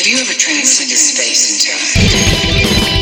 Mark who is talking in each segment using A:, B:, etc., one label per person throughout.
A: Have you ever transcended space and time?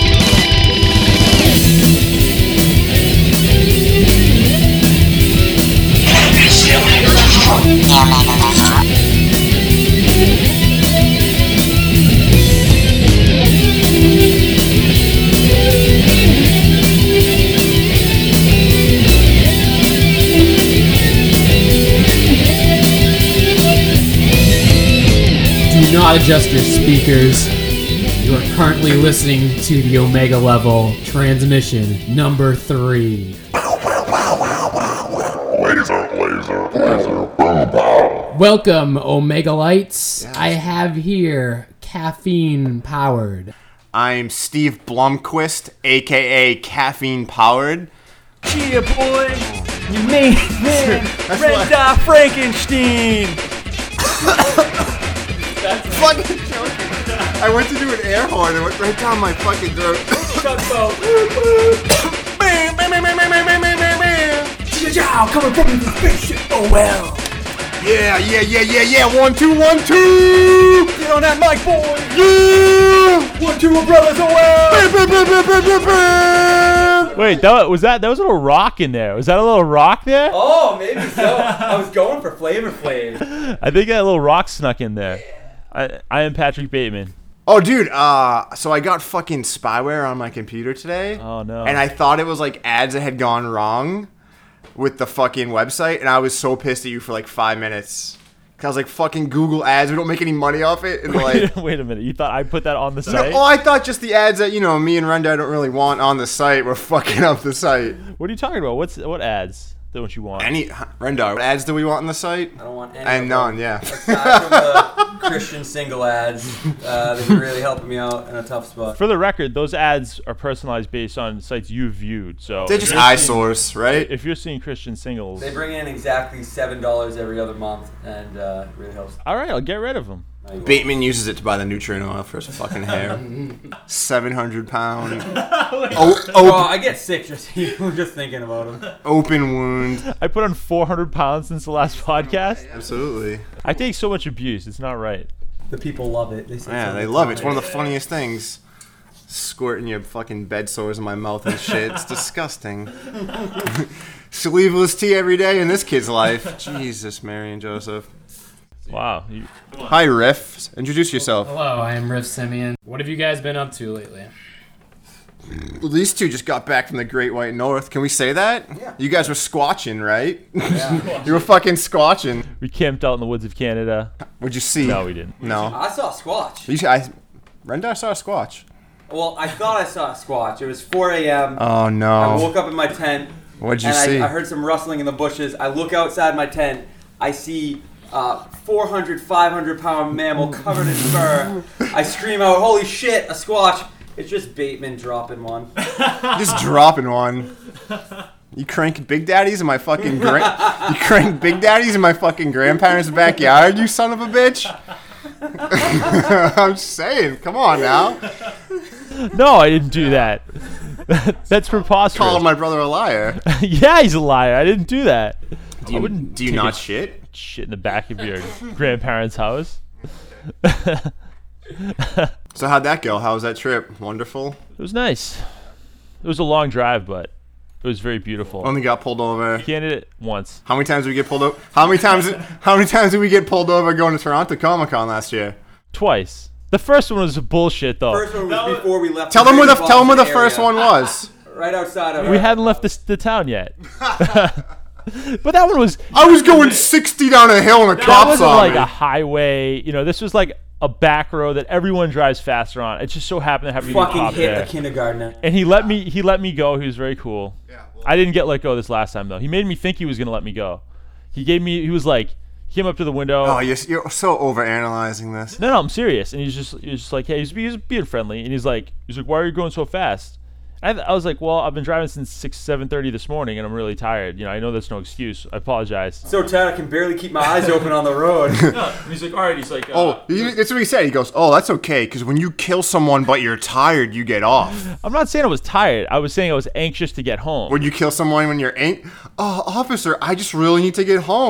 B: Do not adjust your speakers. You are currently listening to the Omega Level transmission number 3. Welcome, Omega Lights. I have here caffeine powered.
C: I'm Steve Blumquist, aka Caffeine Powered.
D: Yeah, boy, you made man, Red Dot Frankenstein.
C: That's fucking joking. I went to do an air horn and it went right down my fucking throat.
D: Coming from the spaceship. Oh well.
C: Yeah. 1, 2, 1, 2.
D: Get on that mic, boy.
C: Yeah.
D: 1, 2, brothers. Oh well.
E: Wait, that was a little rock in there. Was that a little rock there?
D: Oh, maybe so. I was going for Flavor Flav.
E: I think that little rock snuck in there. I am Patrick Bateman.
C: Oh, dude. So I got fucking spyware on my computer today.
E: Oh no.
C: And I thought it was like ads that had gone wrong with the fucking website, and I was so pissed at you for like 5 minutes. Cause I was like, fucking Google ads, we don't make any money off it. And like,
E: wait a minute, you thought I put that on the site?
C: No, I thought just the ads that, me and Renda don't really want on the site were fucking up the site.
E: What are you talking about? What ads don't you want?
C: Renda, what ads do we want on the site?
D: I don't want any.
C: And none, yeah.
D: Aside from the Christian single ads, they've been really helping me out in a tough spot.
E: For the record, those ads are personalized based on sites you've viewed. So
C: they're just iSource, right?
E: If you're seeing Christian singles,
D: They bring in exactly $7 every other month, and it really helps.
E: all right, I'll get rid of them.
C: Bateman uses it to buy the nutrient oil for his fucking hair. 700 pound.
D: I get sick just thinking about them.
C: Open wound.
E: I put on 400 pounds since the last podcast.
C: Absolutely.
E: I take so much abuse. It's not right.
D: The people love it.
C: They love it. It's one of the funniest things. Squirting your fucking bed sores in my mouth and shit. It's disgusting. Sleeveless tea every day in this kid's life. Jesus, Mary and Joseph.
E: Wow.
C: Hi, Riff. Introduce yourself.
B: Hello, I am Riff Simeon. What have you guys been up to lately?
C: Well, these two just got back from the Great White North. Can we say that? Yeah. You guys were squatching, right? Yeah. You were fucking squatching.
E: We camped out in the woods of Canada.
C: What'd you see?
E: No, we didn't.
C: No.
D: I saw a squatch.
C: Renda saw a squatch.
D: Well, I thought I saw a squatch. It was 4 a.m.
C: Oh, no.
D: I woke up in my tent.
C: What'd you see?
D: I heard some rustling in the bushes. I look outside my tent. I see 400, 500-pound mammal covered in fur. I scream out, holy shit, a squatch. It's just Bateman dropping one.
C: Just dropping one. You crank Big Daddies in my fucking grandparents' backyard, you son of a bitch. I'm just saying, come on now.
E: No, I didn't do that. That's preposterous.
C: Calling my brother a liar.
E: Yeah, he's a liar. I didn't do that.
C: Do you not shit?
E: Shit in the back of your grandparents' house.
C: So how'd that go? How was that trip? Wonderful?
E: It was nice. It was a long drive, but it was very beautiful.
C: Only got pulled over.
E: Canada once.
C: How many times did we get pulled over? How many times did we get pulled over going to Toronto Comic-Con last year?
E: Twice. The first one was bullshit, though.
D: First one was before we left.
C: Tell them where the first one was.
D: Right outside of.
E: We hadn't left the town yet. But that one was.
C: I was going 60 down a hill and a cop
E: wasn't
C: saw
E: like
C: me.
E: a highway. This was like a back road that everyone drives faster on. It just so happened to have me
D: fucking
E: cop
D: hit
E: there.
D: a kindergartner.
E: And he let me go. He was very cool. Yeah, I didn't get let go this last time though. He made me think he was gonna let me go. He came up to the window.
C: Oh, you're so overanalyzing this.
E: No, I'm serious. And he's just like, hey, he's being friendly. And he's like, why are you going so fast? I was like, well, I've been driving since 7:30 this morning, and I'm really tired. I know that's no excuse. I apologize.
D: So tired I can barely keep my eyes open on the road.
E: And he's like, all right. He's like,
C: that's what he said. He goes, oh, that's okay, because when you kill someone but you're tired, you get off.
E: I'm not saying I was tired. I was saying I was anxious to get home.
C: Would you kill someone when you're Oh, officer, I just really need to get home.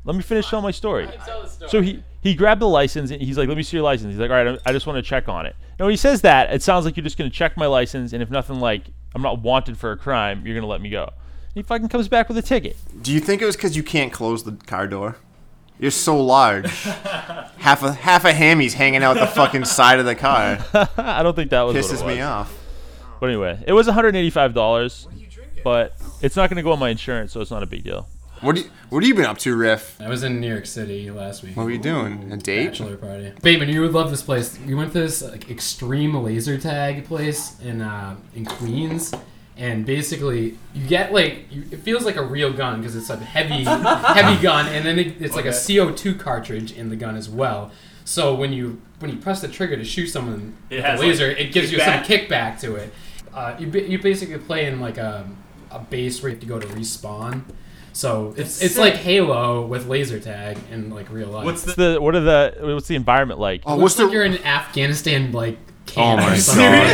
E: Let me finish telling my story. So he grabbed the license and he's like, let me see your license. He's like, all right, I just want to check on it. Now when he says that, it sounds like you're just going to check my license, and if nothing, like I'm not wanted for a crime, you're going to let me go. He fucking comes back with a ticket.
C: Do you think it was because you can't close the car door? You're so large. half a hammy's hanging out the fucking side of the car.
E: I don't think that was
C: Pisses
E: what it was.
C: me off.
E: But anyway, it was $185, but it's not going to go on my insurance, so it's not a big deal.
C: What have you been up to, Riff?
B: I was in New York City last week.
C: What were you doing? A date?
B: Bachelor party. Bateman, you would love this place. We went to this like extreme laser tag place in Queens, and basically you get like it feels like a real gun because it's a heavy gun, and then it's like a CO2 cartridge in the gun as well. So when you press the trigger to shoot someone with a laser, it gives you some kickback to it. You basically play in like a base where you have to go to respawn. So it's like Halo with laser tag in like real life.
E: What's the environment like?
C: Oh,
B: Looks like you're in Afghanistan, like camp.
C: Oh my
B: or something.
C: God.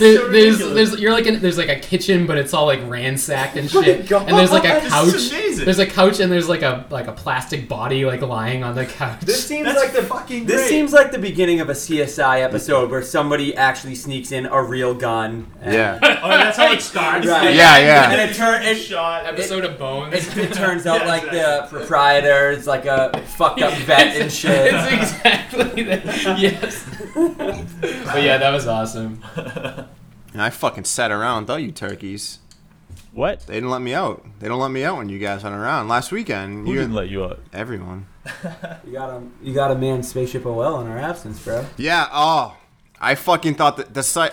B: There's like a kitchen, but it's all like ransacked and shit. And there's like a couch. There's a couch, and there's like a plastic body like lying on the couch.
D: This seems like the beginning of a CSI episode where somebody actually sneaks in a real gun.
C: Yeah.
F: Oh, that's how it starts.
D: Right.
C: Yeah.
D: And
B: Episode of Bones.
D: it turns out like the proprietor is like a fucked up vet and shit.
B: It's exactly that. Yes. But yeah, that was awesome.
C: And I fucking sat around without you turkeys.
E: What?
C: They didn't let me out. They don't let me out when you guys aren't around. Last weekend,
E: Who didn't let you out?
C: everyone.
D: You got a man spaceship OL in our absence, bro.
C: Yeah. Oh, I fucking thought that the site.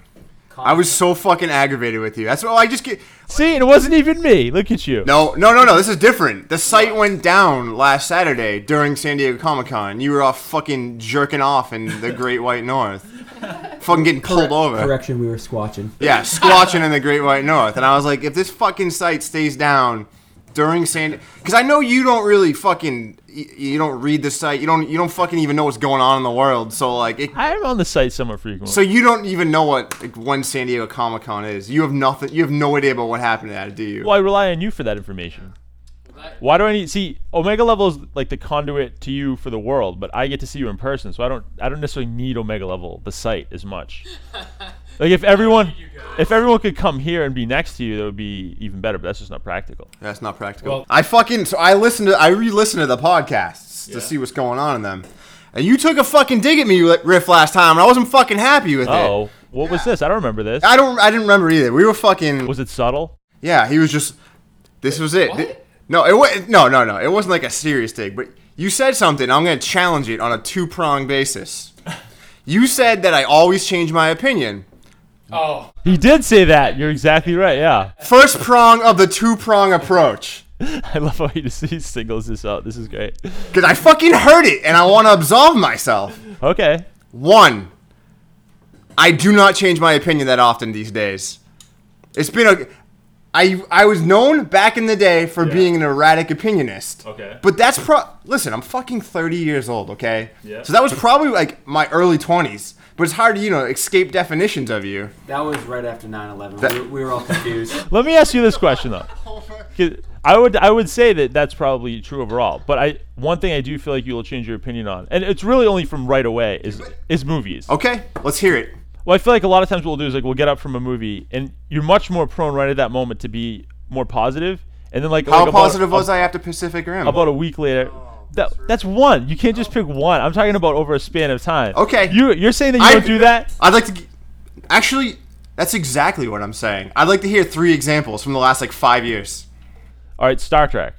C: I was so fucking aggravated with you. That's what I just get.
E: See, it wasn't even me. Look at you.
C: No. This is different. The site went down last Saturday during San Diego Comic-Con. You were off fucking jerking off in the Great White North. Fucking getting pulled over.
D: Correction, we were squatching.
C: Yeah, squatching in the Great White North. And I was like, if this fucking site stays down during because I know you don't really fucking, you don't read the site. You don't fucking even know what's going on in the world. So like,
E: I'm on the site somewhat frequently.
C: so you don't even know what when San Diego Comic-Con is. You have nothing. You have no idea about what happened at it, do you?
E: Well, I rely on you for that information. Why do I need see Omega Level is like the conduit to you for the world, but I get to see you in person, so I don't necessarily need Omega Level, the site, as much. Like if everyone could come here and be next to you, that would be even better. But that's just not practical.
C: That's not practical.
B: Well-
C: I re-listened to the podcasts to see what's going on in them, and you took a fucking dig at me, Riff, last time, and I wasn't fucking happy with it.
E: Oh, what was this? I don't remember this.
C: I didn't remember either. We were fucking.
E: Was it subtle?
C: Yeah, he was just. This was it.
B: What?
C: No, it was no. It wasn't like a serious dig, but you said something. I'm gonna challenge it on a two-prong basis. You said that I always change my opinion.
B: Oh.
E: He did say that. You're exactly right. Yeah.
C: First prong of the two-prong approach.
E: I love how he singles this out. This is great.
C: Because I fucking heard it, and I want to absolve myself.
E: Okay.
C: 1, I do not change my opinion that often these days. It's been I was known back in the day for being an erratic opinionist.
E: Okay.
C: But that's listen, I'm fucking 30 years old, okay?
E: Yeah.
C: So that was probably like my early 20s. But it's hard to, escape definitions of you.
D: That was right after 9/11. We were all confused.
E: Let me ask you this question though. 'Cause I would say that that's probably true overall. But one thing I do feel like you will change your opinion on, and it's really only from right away, is movies.
C: Okay, let's hear it.
E: Well, I feel like a lot of times what we'll do is like we'll get up from a movie, and you're much more prone right at that moment to be more positive, and then
C: How positive was I after Pacific Rim?
E: About a week later. That's one. You can't just pick one. I'm talking about over a span of time.
C: Okay.
E: You're saying that you don't do that?
C: I'd like to. Actually, that's exactly what I'm saying. I'd like to hear 3 examples from the last 5 years.
E: All right, Star Trek.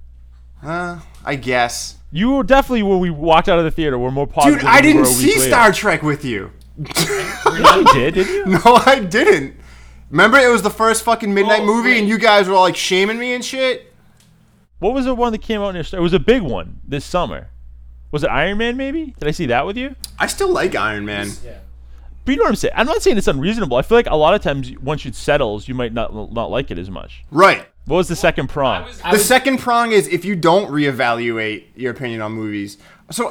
C: I guess.
E: You were definitely, when we walked out of the theater, were more positive.
C: Dude, I
E: than you were
C: didn't
E: a week
C: see
E: later.
C: Star Trek with you.
E: Yeah, you did you?
C: No, I didn't. Remember, it was the first fucking midnight movie, and you guys were all shaming me and shit.
E: What was the one that came out near? It was a big one this summer. Was it Iron Man? Maybe? Did I see that with you?
C: I still like Iron Man.
B: Yeah.
E: But you know what I'm saying? I'm not saying it's unreasonable. I feel like a lot of times once it settles, you might not like it as much.
C: Right.
E: What was the second prong?
C: The second prong is if you don't reevaluate your opinion on movies. So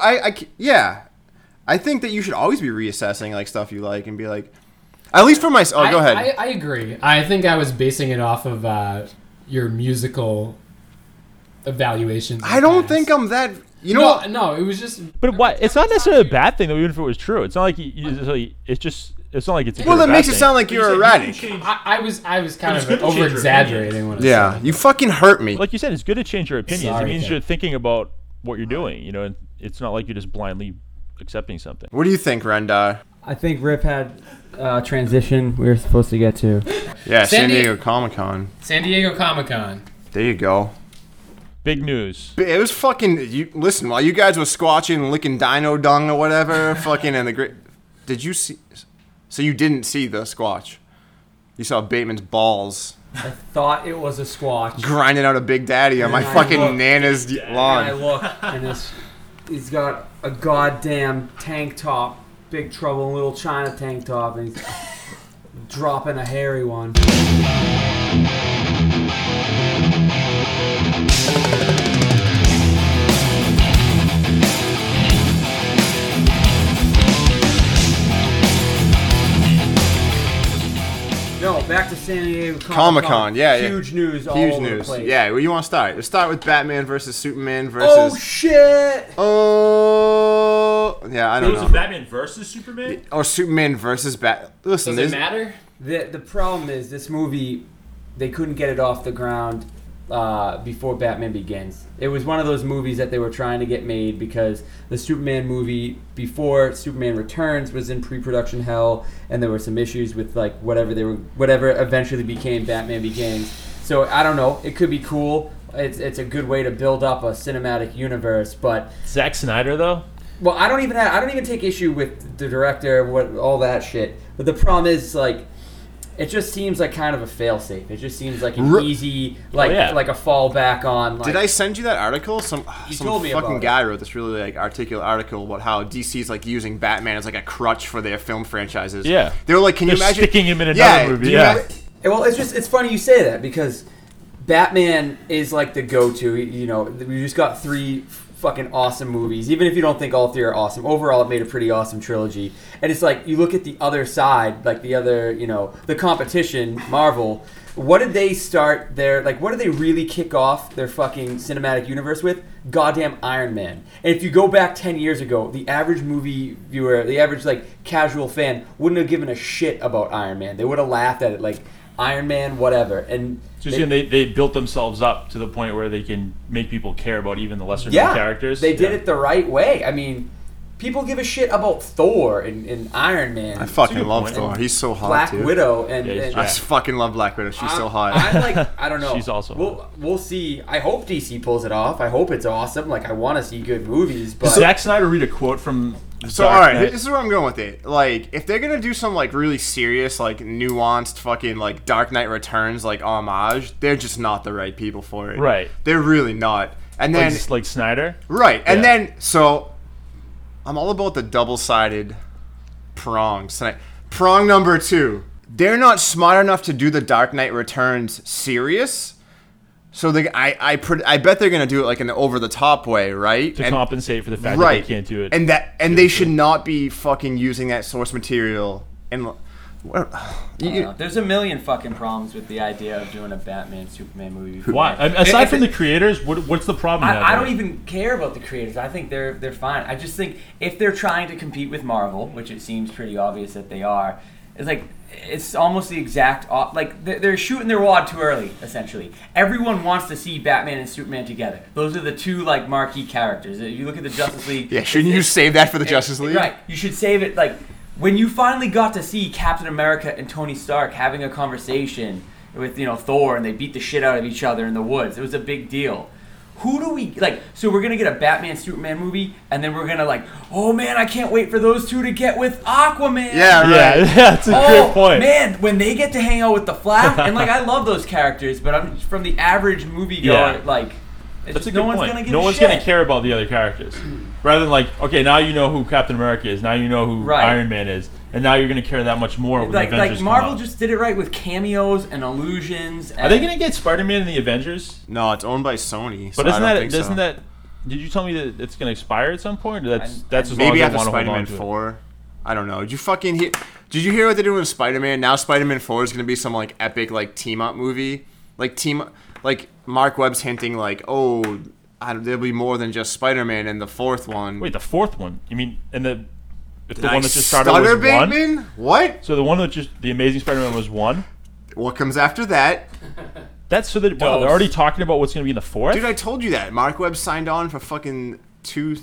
C: I think that you should always be reassessing stuff you like and be like, at least for myself. Go ahead.
B: I agree. I think I was basing it off of your musical evaluations.
C: I don't think I'm that. You know
B: No,
C: what?
B: no, it was just.
E: But why? It's not necessarily a bad thing though, even if it was true. It's not like it's just. It's not like it's. A
C: Well,
E: good or
C: that makes
E: bad
C: it
E: thing.
C: sound like you're erratic.
B: I was kind
F: It's
B: of
F: good to change your
B: over exaggerating when I
C: Yeah,
B: said
C: you fucking hurt me.
E: Like you said, it's good to change your opinions.
B: Sorry,
E: it means
B: Ken.
E: you're thinking about what you're doing. You know, and it's not like you're just blindly accepting something.
C: What do you think, Rendar?
D: I think Rip had transition we were supposed to get to.
C: Yeah, San
B: San
C: Diego Comic-Con.
B: San Diego Comic-Con.
C: There you go.
E: Big news.
C: It was fucking. Listen, while you guys were squatching and licking dino dung or whatever, fucking and the great. Did you see? So you didn't see the squatch. You saw Bateman's balls
D: I thought it was a squatch.
C: grinding out a Big Daddy on my
D: And I
C: fucking
D: looked-
C: nana's
D: And I
C: lawn.
D: look, and he's got a goddamn tank top, Big Trouble in Little China tank top, and he's dropping a hairy one. No, back to San Diego
C: Comic-Con, yeah, yeah.
D: Huge news all
C: Huge
D: over the
C: news.
D: place.
C: Yeah, where you want to start? Let's start with Batman versus Superman
D: Oh
C: versus.
D: shit!
C: Oh, yeah, I
F: It
C: don't
F: was
C: know.
F: Batman versus Superman.
C: Or Superman versus Bat. Listen,
B: Does it
C: there's-
B: matter?
D: The problem is this movie, they couldn't get it off the ground before Batman Begins. It was one of those movies that they were trying to get made because the Superman movie before Superman Returns was in pre-production hell, and there were some issues with like whatever eventually became Batman Begins. So I don't know. It could be cool. It's a good way to build up a cinematic universe, but
E: Zack Snyder though.
D: well, I don't even take issue with the director, all that shit. But the problem is like, it just seems like kind of a failsafe. It just seems like an easy, like a fallback on. Like,
C: Did I send you that article? Some
D: told me
C: fucking
D: about it.
C: guy wrote this really like articulate article about how DC's like using Batman as like a crutch for their film franchises.
E: Yeah.
C: They were like, can you
E: They're
C: imagine
E: sticking him in another movie,
C: do you
E: yeah.
C: imagine-
D: Well, it's funny you say that because Batman is like the go-to. You know, we just got 3 fucking awesome movies. Even if you don't think all 3 are awesome, overall it made a pretty awesome trilogy. And it's like you look at the other side, like the other, the competition, Marvel. What did they start their like? What did they really kick off their fucking cinematic universe with? Goddamn Iron Man. And if you go back 10 years ago, the average movie viewer, the average like casual fan, wouldn't have given a shit about Iron Man. They would have laughed at it like Iron Man, whatever. And
E: Just they built themselves up to the point where they can make people care about even the lesser known characters.
D: they did it the right way. I mean, people give a shit about Thor and Iron Man.
C: I fucking
E: good
C: love
E: point.
C: Thor. He's so hot
D: Black
C: too.
D: Widow and,
E: Yeah, he's
D: and
C: I
E: jacked.
C: fucking love Black Widow. She's so hot.
D: I'm like, I don't know.
E: She's also
D: We'll see. I hope DC pulls it off. I hope it's awesome. Like I want to see good movies, but
E: Does Zack Snyder read a quote from
C: So
E: Dark
C: all right,
E: Knight?
C: this is where I'm going with it. Like, if they're gonna do some like really serious, like nuanced, fucking like Dark Knight Returns like homage, they're just not the right people for it.
E: Right.
C: They're really not. And then
E: like Snyder.
C: right, and
E: Yeah.
C: then so I'm all about the double-sided prongs tonight. Prong number 2. They're not smart enough to do the Dark Knight Returns serious. So I bet they're gonna do it like in an over-the-top way, right?
E: To
C: And-
E: compensate for the fact
C: right.
E: that they can't do it.
C: And they should not be fucking using that source material. And
D: there's a million fucking problems with the idea of doing a Batman Superman movie.
E: Why? Aside from the creators, what's the problem? you have
D: I
E: with
D: don't
E: it?
D: even care about the creators. I think they're fine. I just think if they're trying to compete with Marvel, which it seems pretty obvious that they are, it's like it's almost the exact like they're shooting their wad too early. Essentially, everyone wants to see Batman and Superman together. Those are the 2 like marquee characters. If you look at the Justice League,
C: yeah, shouldn't you save that for the Justice League?
D: Right, you should save it like. When you finally got to see Captain America and Tony Stark having a conversation with, Thor, and they beat the shit out of each other in the woods, it was a big deal. Who do we, so we're going to get a Batman-Superman movie, and then we're going to, oh man, I can't wait for those 2 to get with Aquaman.
C: Yeah, right.
E: Yeah, that's a great point.
D: Man, when they get to hang out with the Flash, and, I love those characters, but I'm from the average moviegoer,
E: Yeah.
D: it's
E: That's
D: just
E: a good
D: no one's
E: point.
D: going to give
E: No
D: a
E: one's
D: shit.
E: going to care about the other characters. Rather than okay, now you know who Captain America is. Now you know who
D: Right.
E: Iron Man is, and now you're going to care that much more when the Avengers come
D: Marvel
E: out.
D: just did it right with cameos and illusions.
E: Are they going to get Spider-Man in the Avengers?
C: No, it's owned by Sony. So
E: But
C: I don't think
E: isn't
C: so.
E: that? Did you tell me that it's going to expire at some point? Or that's as
C: Maybe
E: long as
C: after
E: they want to hold
C: Spider-Man
E: on to it?
C: 4? I don't know. Did you fucking hear? Did you hear what they're doing with Spider-Man? Now Spider-Man 4 is gonna be some epic team-up movie. like Mark Webb's hinting like, oh, there'll be more than just Spider-Man in the fourth one.
E: Wait, the fourth one? You mean in the? If
C: Did
E: the
C: I
E: one that just started
C: stutter,
E: was one.
C: Bateman? What?
E: So the one that just the Amazing Spider-Man was one.
C: What comes after that?
E: That's so that wow, they're already talking about what's going to be in the fourth.
C: Dude, I told you that. Mark Webb signed on for fucking 3,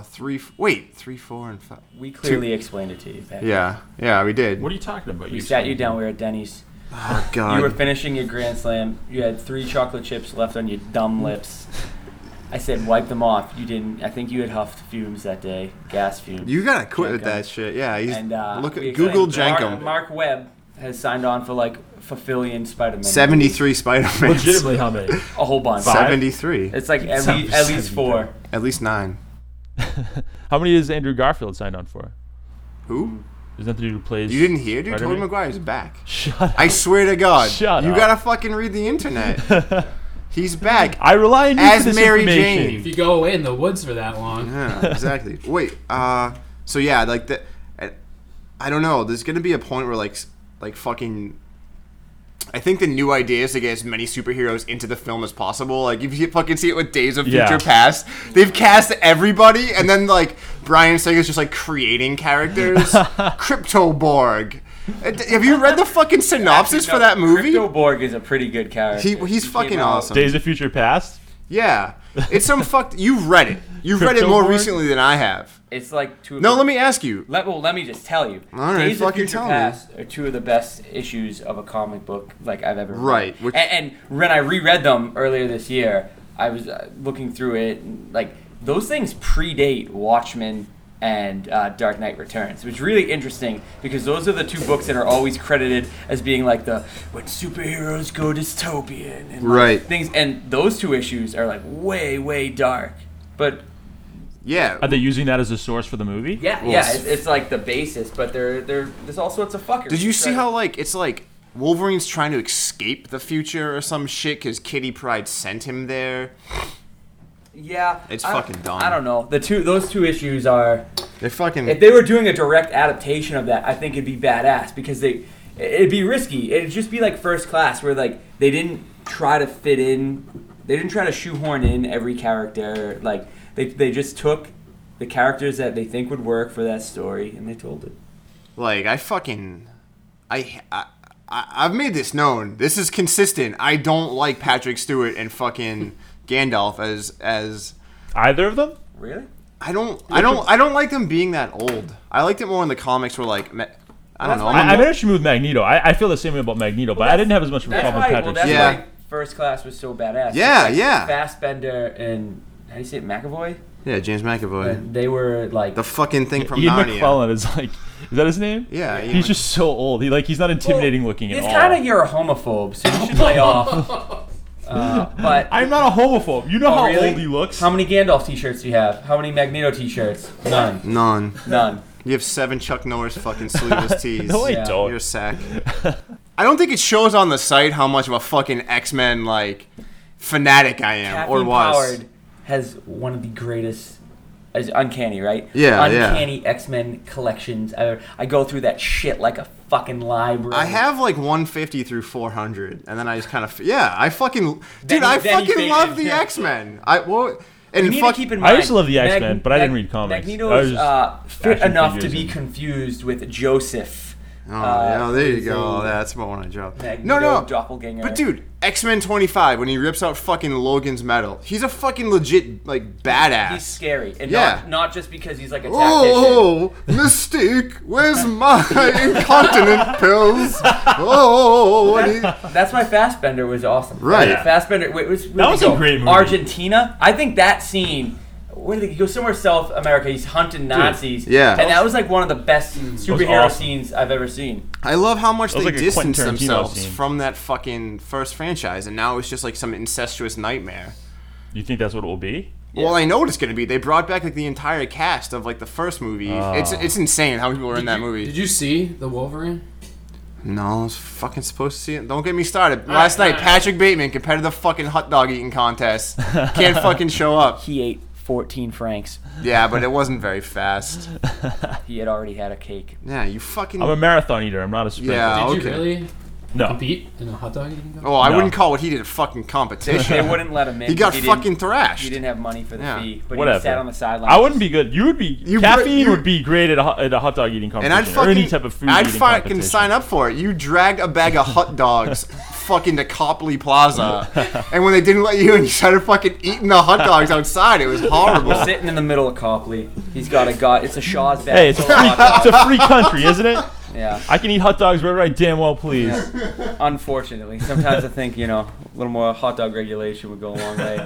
C: 4, and 5.
D: We clearly explained it to you, Pat.
C: Yeah, we did.
E: What are you talking about?
D: We sat you down. We were at Denny's.
C: Oh God.
D: You were finishing your Grand Slam. You had 3 chocolate chips left on your dumb lips. I said, wipe them off. You didn't. I think you had huffed fumes that day, gas fumes.
C: You gotta quit with
D: Jenkum.
C: that shit. Yeah, he's
D: And
C: look
D: we
C: at Google
D: explained
C: Jenkum.
D: Mark Webb has signed on for like Fafillion Spider-Man.
C: 73 Spider-Man.
E: Legitimately, how many?
D: A whole bunch.
C: 73.
D: It's like at least 4.
C: At least 9.
E: How many is Andrew Garfield signed on for?
C: Who?
E: Is that the dude who plays?
C: You didn't hear, dude? Tobey
E: Spider-Man?
C: Maguire's back.
E: Shut up.
C: I swear to God.
E: Shut
C: you
E: up.
C: gotta fucking read the internet. He's back.
E: I rely on you
C: As
E: for this
C: Mary
E: information.
C: Jane.
B: If you go away in the woods for that long.
C: Yeah, exactly. Wait, so yeah, like the, I don't know. There's gonna be a point where like fucking. I think the new idea is to get as many superheroes into the film as possible. Like if you fucking see it with Days of Future
E: Yeah.
C: Past, they've cast everybody, and then like Bryan Singer's just like creating characters. Cryptoborg. Have you read the fucking synopsis for that movie?
D: Cryptoborg is a pretty good character.
C: He's
D: He
C: fucking
D: came out-
C: awesome.
E: Days of Future Past.
C: Yeah, it's some fucked. You've read it. You've read it more
E: Cryptoborg?
C: recently than I have.
D: It's like 2 of
C: No,
D: the-
C: let me ask you.
D: Let me just tell you.
C: All right,
D: Days of
C: fucking
D: Future
C: tell me.
D: Past are 2 of the best issues of a comic book like I've ever read.
C: Right, which-
D: And when I reread them earlier this year, I was looking through it, and, like those things predate Watchmen and Dark Knight Returns, which is really interesting because those are the 2 books that are always credited as being like the when superheroes go dystopian and like,
C: Right.
D: things, and those 2 issues are like way dark, but.
C: Yeah.
E: Are they using that as a source for the movie?
D: Yeah,
C: Well,
D: it's like the basis, but there's all sorts of fuckers.
C: Did you see how like it's like Wolverine's trying to escape the future or some shit because Kitty Pryde sent him there?
D: Yeah,
C: It's
D: I don't-
C: fucking dumb.
D: I don't know. Those 2 issues are.
C: They're fucking.
D: If they were doing a direct adaptation of that, I think it'd be badass because it'd be risky. It'd just be like First Class, where like they didn't try to fit in, they didn't try to shoehorn in every character. Like they just took the characters that they think would work for that story and they told it.
C: Like I've made this known. This is consistent. I don't like Patrick Stewart and fucking Gandalf as
E: Either of them?
D: Really?
C: I don't like them being that old. I liked it more in the comics where like I don't know.
D: That's
C: I'm
E: I'm interested with Magneto. I feel the same way about Magneto, but I didn't have as much of a
D: That's
E: problem with
D: why.
E: Patrick
D: Well, that's
E: Stewart.
C: Yeah.
D: why First Class was so badass.
C: Yeah,
D: Like,
C: yeah.
D: Fassbender and how do you say it, McAvoy?
C: Yeah, James McAvoy.
D: They were like
C: The fucking thing from
E: Ian
C: Narnia.
E: McClellan is like, is that his name?
C: Yeah, Ian
E: He's just so old. He's not intimidating looking at
D: It's
E: all.
D: kind of you're a homophobe, so you should lay off. But
E: I'm not a homophobe. You know
D: Oh,
E: how
D: really?
E: old he looks.
D: How many Gandalf t-shirts do you have? How many Magneto t-shirts? None.
C: None. You have 7 Chuck Norris fucking sleeveless tees.
E: No, I
D: Yeah.
E: don't.
C: You're a sack. I don't think it shows on the site how much of a fucking X-Men like fanatic I am
D: Kathleen
C: or was.
D: Howard has one of the greatest. Is Uncanny, right?
C: Yeah, yeah.
D: Uncanny X-Men collections. I go through that shit like a fucking library.
C: I have like 150 through 400, and then I just kind of I fucking
D: Then
C: I
D: he
C: fucking love
D: faded,
C: the
D: yeah.
C: X-Men. And
D: You need
C: fuck,
D: to keep in
E: I
D: mind.
E: used to love the X-Men, but I didn't read comics. I
D: Magneto's
E: was just
D: fit
E: action
D: enough to
E: figures
D: be
E: and-
D: confused with Joseph.
C: yeah, there you
D: who's
C: go.
D: a
C: That's about when I dropped.
D: Magneto
C: No.
D: doppelganger.
C: But dude, X-Men 25 when he rips out fucking Logan's medal, he's a fucking legit like badass.
D: he's scary, and
C: Yeah.
D: not just because he's like a tactician.
C: Oh, Mystique, where's my incontinent pills? Oh, and he,
D: That's why Fassbender was awesome.
C: Right.
D: Yeah. Fassbender was
E: That was a great movie.
D: Argentina. I think that scene. Where did he go? Somewhere South America. He's hunting Nazis.
C: yeah.
D: And that was like one of the best superhero
E: awesome.
D: scenes I've ever seen.
C: I love how much
E: That was
C: they
E: like a Quentin
C: distanced
E: Tarantino
C: themselves
E: scene.
C: from that fucking first franchise, and now it's just like some incestuous nightmare.
E: You think that's what it will be?
C: Well, I know what it's gonna be. They brought back like the entire cast of like the first movie. It's insane how many people were in that movie.
B: Did you see the Wolverine?
C: No, I was fucking supposed to see it. Don't get me started. Last night,
B: alright.
C: Patrick Bateman compared to the fucking hot dog eating contest. Can't fucking show up.
D: He ate 14 francs.
C: Yeah, but it wasn't very fast.
D: He had already had a cake.
C: Yeah, you fucking.
E: I'm a marathon eater. I'm not a sprinter.
C: Yeah.
B: Did
C: okay.
B: you really?
E: No.
B: compete in a hot dog eating competition?
C: Oh, I
E: No.
C: wouldn't call what he did a fucking
D: They
C: competition.
D: wouldn't let him in.
C: He got
D: 'cause didn't-
C: fucking thrashed.
D: He didn't have money for the
C: Yeah.
D: fee, but
E: Whatever.
D: he sat on the sideline.
E: I wouldn't be good. You would be. Caffeine
C: you-
E: would be great at a hot dog eating
C: And
E: competition
C: I'd
E: or any
C: fucking,
E: type of food
C: I'd
E: eating
C: fucking
E: competition.
C: sign up for it. You dragged a bag of hot dogs fucking to Copley Plaza, and when they didn't let you in, you started fucking eating the hot dogs outside. It was horrible.
D: We're sitting in the middle of Copley. He's got a gut. It's a Shaw's bag.
E: Hey, it's a
D: full of
E: free,
D: hot dogs.
E: it's a free country, isn't it?
D: Yeah.
E: I can eat hot dogs wherever I damn well please.
D: Unfortunately, sometimes I think a little more hot dog regulation would go a long way.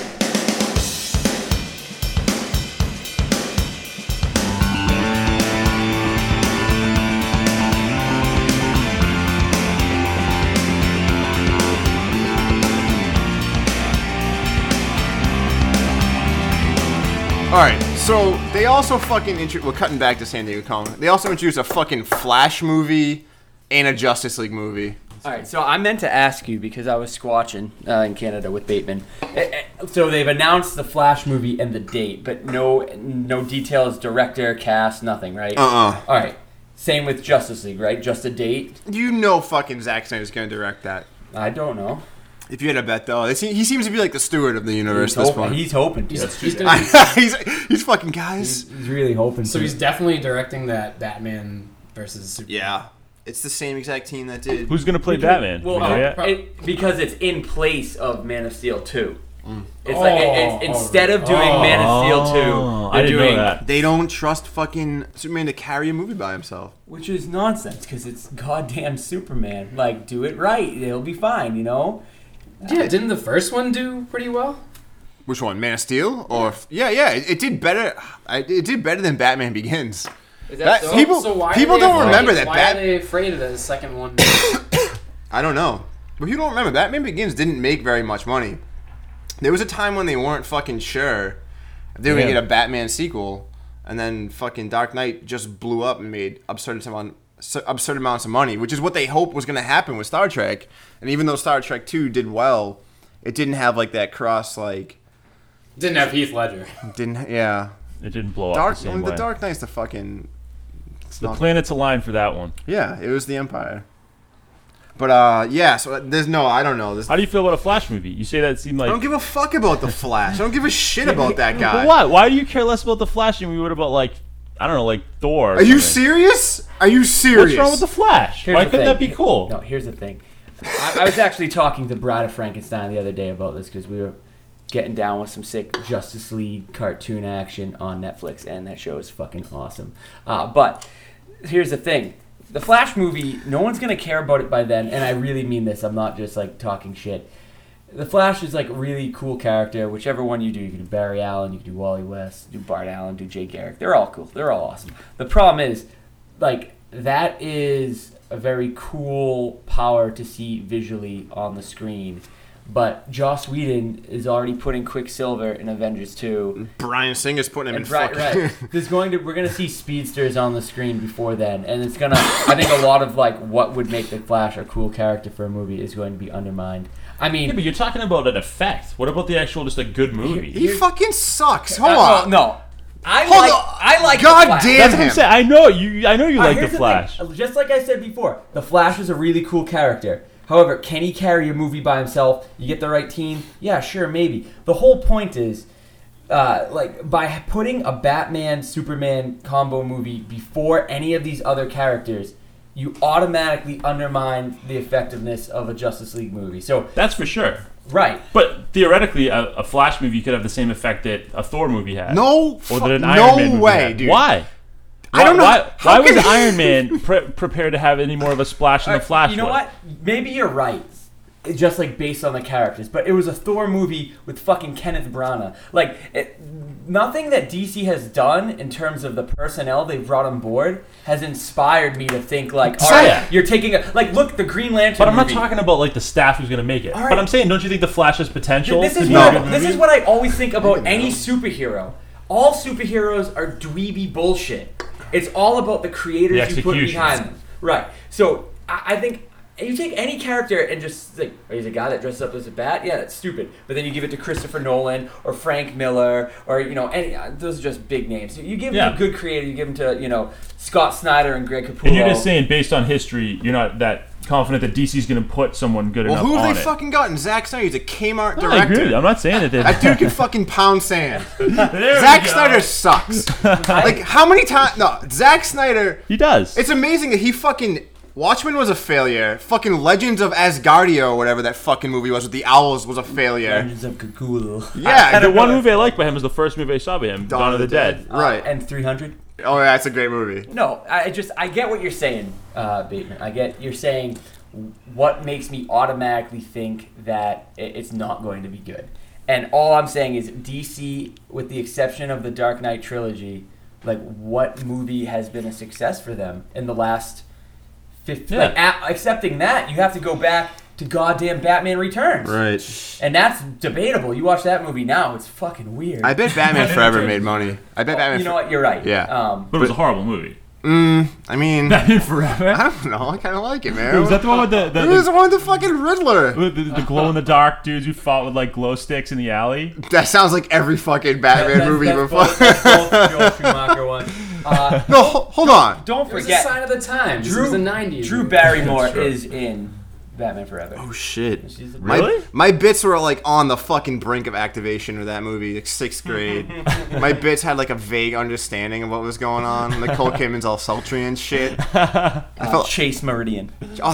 C: All right, so they also fucking we're cutting back to San Diego Comic. They also introduced a fucking Flash movie and a Justice League movie.
D: All right, so I meant to ask you because I was squatching in Canada with Bateman. So they've announced the Flash movie and the date, but no details, director, cast, nothing, right? All right. Same with Justice League, right? Just a date.
C: You know, fucking Zack Snyder's gonna direct that.
D: I don't know.
C: If you had a bet, though, he seems to be like the steward of the universe at this point.
D: He's hoping to.
B: He's gonna be,
C: he's fucking guys.
D: He's really hoping
B: so
D: to.
B: he's definitely directing that Batman versus Superman.
C: Yeah, it's the same exact team that did.
E: Who's gonna play Batman?
D: Well,
E: We know yet?
D: because it's in place of Man of Steel 2. It's
B: Oh,
D: like instead of doing Man of Steel 2,
E: I
D: they're
E: didn't
D: doing
E: know that.
C: They don't trust fucking Superman to carry a movie by himself.
D: which is nonsense because it's goddamn Superman. Like, do it right, it'll be fine,
B: Yeah, didn't the first one do pretty well?
C: Which one, Man of Steel? Or it did better. It did better than Batman Begins.
D: Is
C: That-
D: so?
C: people-
B: So why
C: people
B: are they
C: don't
B: afraid-
C: remember that
B: Why
C: Bat-
B: are they afraid of the second one?
C: I don't know, but you don't remember Batman Begins didn't make very much money. There was a time when they weren't fucking sure if they were gonna
E: Yeah.
C: get a Batman sequel, and then fucking Dark Knight just blew up and made absurd amounts of money, which is what they hoped was gonna happen with Star Trek. And even though Star Trek 2 did well, it didn't have like that cross
B: Didn't have Heath Ledger.
E: It didn't blow up the same way.
C: The Dark Knight's the fucking
E: The planets aligned for that one.
C: yeah, it was the Empire. But so there's I don't know.
E: How do you feel about a Flash movie? You say that it seemed
C: I
E: like.
C: don't give a fuck about the Flash. I don't give a shit about that guy.
E: But why? Why do you care less about the Flash than we would about like I don't know, like Thor? Or
C: Are you
E: something?
C: serious? Are you serious?
E: What's wrong with the Flash?
D: Here's
E: Why
D: the
E: couldn't
D: thing.
E: that be cool?
D: No, here's the thing. I was actually talking to Bride of Frankenstein the other day about this because we were getting down with some sick Justice League cartoon action on Netflix, and that show is fucking awesome. But here's the thing. The Flash movie, no one's going to care about it by then, and I really mean this. I'm not just, like, talking shit. The Flash is, like, a really cool character. Whichever one you can do Barry Allen, you can do Wally West, do Bart Allen, do Jay Garrick. They're all cool. They're all awesome. The problem is, like, that is a very cool power to see visually on the screen. But Joss Whedon is already putting Quicksilver in Avengers 2.
C: Brian Singer's putting him in
D: Right. We're gonna see speedsters on the screen before then, and it's gonna. I think a lot of like what would make the Flash a cool character for a movie is going to be undermined. I mean,
E: Yeah, but you're talking about an effect. What about the actual just a good movie?
C: He fucking sucks. Hold on.
D: no. I
C: Hold
D: like.
C: God
D: the Flash.
C: damn
E: That's what I'm
C: him.
E: saying. I know you like
D: Here's
E: the Flash.
D: thing. Just like I said before, the Flash is a really cool character. However, can he carry a movie by himself? You get the right team? Yeah, sure, maybe. The whole point is, by putting a Batman-Superman combo movie before any of these other characters, you automatically undermine the effectiveness of a Justice League movie. So,
E: That's for sure.
D: right.
E: But theoretically, a Flash movie could have the same effect that a Thor movie had.
C: No,
E: Or that an
C: no
E: Iron Man movie
C: way,
E: had.
C: dude.
E: Why?
C: I don't know.
E: Why
C: How
E: was
C: can-
E: Iron Man prepared to have any more of a splash than the Flash?
D: You know
E: was?
D: what? Maybe you're right. It's just like based on the characters, but it was a Thor movie with fucking Kenneth Branagh. Nothing that DC has done in terms of the personnel they've brought on board has inspired me to think like, all right,
E: Yeah.
D: you're taking look, the Green Lantern.
E: But I'm not
D: movie.
E: talking about like the staff who's going to make it.
D: All right.
E: But I'm saying, don't you think the Flash has potential?
D: This
E: to
D: is
E: be
D: what
E: a good
D: this
E: movie?
D: is what I always think about
C: can
D: any
C: know.
D: superhero. All superheroes are dweeby bullshit. It's all about the creators
E: The
D: you put
E: execution.
D: behind them. Right. So I think you take any character and just like, oh, he's a guy that dresses up as a bat. Yeah, that's stupid. But then you give it to Christopher Nolan or Frank Miller or any. Those are just big names. You give them to good creator. You give them to Scott Snyder and Greg Capullo.
E: And you're just saying, based on history, you're not that confident that DC's going to put someone good enough on it.
C: Well, who have they fucking gotten? Zack Snyder. He's a Kmart
E: I
C: director.
E: agree with you. I'm not saying that they.
C: That dude can fucking pound sand.
E: There
C: Zack
E: we go.
C: Snyder sucks. Like, how many times? No, Zack Snyder.
E: He does.
C: It's amazing that he fucking. Watchmen was a failure. Fucking Legends of Asgardia or whatever that fucking movie was with the owls was a failure.
D: Legends of Cthulhu.
C: Yeah,
E: the one movie I liked by him was the first movie I saw by him, Dawn of the Dead.
C: Right.
D: And 300.
C: Oh, yeah, that's a great movie.
D: No, I get what you're saying, Bateman. I get you're saying what makes me automatically think that it's not going to be good. And all I'm saying is DC, with the exception of the Dark Knight trilogy, like what movie has been a success for them in the last 50?
E: Yeah.
D: Like, accepting that, you have to go back to goddamn Batman Returns.
C: Right.
D: And that's debatable. You watch that movie now, it's fucking weird.
C: I bet Batman Forever made money. I bet Batman.
D: You know what? You're right.
C: Yeah.
E: But it was a horrible movie.
C: I mean,
E: Batman Forever?
C: I don't know. I kind of like it, man.
E: Was that the one with the
C: Who was the one with the fucking Riddler?
E: the glow-in-the-dark dudes who fought with, like, glow sticks in the alley?
C: That sounds like every fucking Batman movie
D: that's
C: before.
D: Both Joel Schumacher one.
C: No, hold on.
D: Don't
B: It was a
D: forget,
B: sign of the time. This was the 90s.
D: Drew Barrymore
E: That's true.
D: is in Batman Forever.
C: Oh shit!
D: She's the-
E: Really?
C: My bits were like on the fucking brink of activation of that movie, like 6th grade. My bits had like a vague understanding of what was going on. Nicole Kidman's all sultry and shit. I felt,
D: Chase Meridian.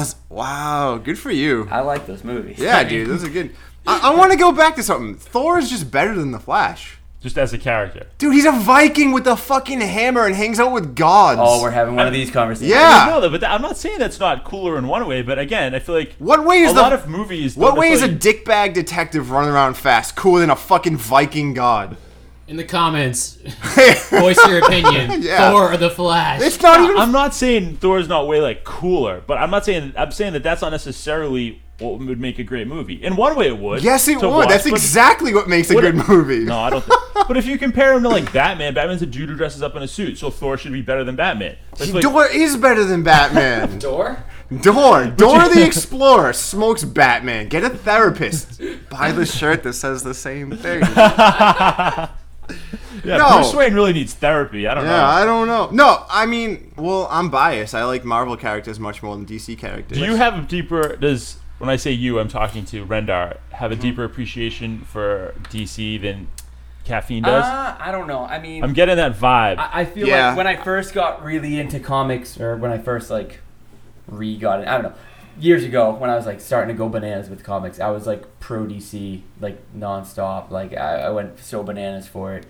C: wow, good for you.
D: I like those movies.
C: Yeah, dude, those are good. I want to go back to something. Thor is just better than the Flash.
E: Just as a character.
C: Dude, he's a Viking with a fucking hammer and hangs out with gods.
D: Oh, we're having one of these conversations.
C: Yeah.
E: I know that, but I'm not saying that's not cooler in one way, but again, I feel like
C: What way is
E: a lot of movies.
C: What
E: don't
C: way is a
E: necessarily-
C: dickbag detective running around fast cooler than a fucking Viking god?
B: In the comments, voice your opinion.
C: Yeah.
B: Thor or the Flash.
C: It's not even.
E: I'm not saying Thor's not way like cooler, but I'm saying that that's not necessarily what would make a great movie. In one way, it would.
C: Yes, it
E: to
C: would.
E: watch,
C: That's
E: but-
C: exactly what makes a
E: What
C: good
E: it-
C: movie.
E: No, I don't. But if you compare him to like Batman's a dude who dresses up in a suit, so Thor should be better than Batman. That's like,
C: Dor is better than Batman.
B: Door?
C: Dor the Explorer smokes Batman. Get a therapist. Buy the shirt that says the same thing.
E: yeah,
C: No.
E: Bruce Wayne really needs therapy. I don't know.
C: Yeah, I don't know. No, I mean, well, I'm biased. I like Marvel characters much more than DC characters.
E: Do you have a deeper? When I say you, I'm talking to Rendar. Have a deeper appreciation for DC than Caffeine does?
D: I don't know. I mean,
E: I'm getting that vibe.
D: I feel
C: Yeah.
D: like when I first got really into comics, or when I first like re-got it, I don't know, years ago when I was like starting to go bananas with comics, I was like pro DC, like nonstop. Like I went so bananas for it,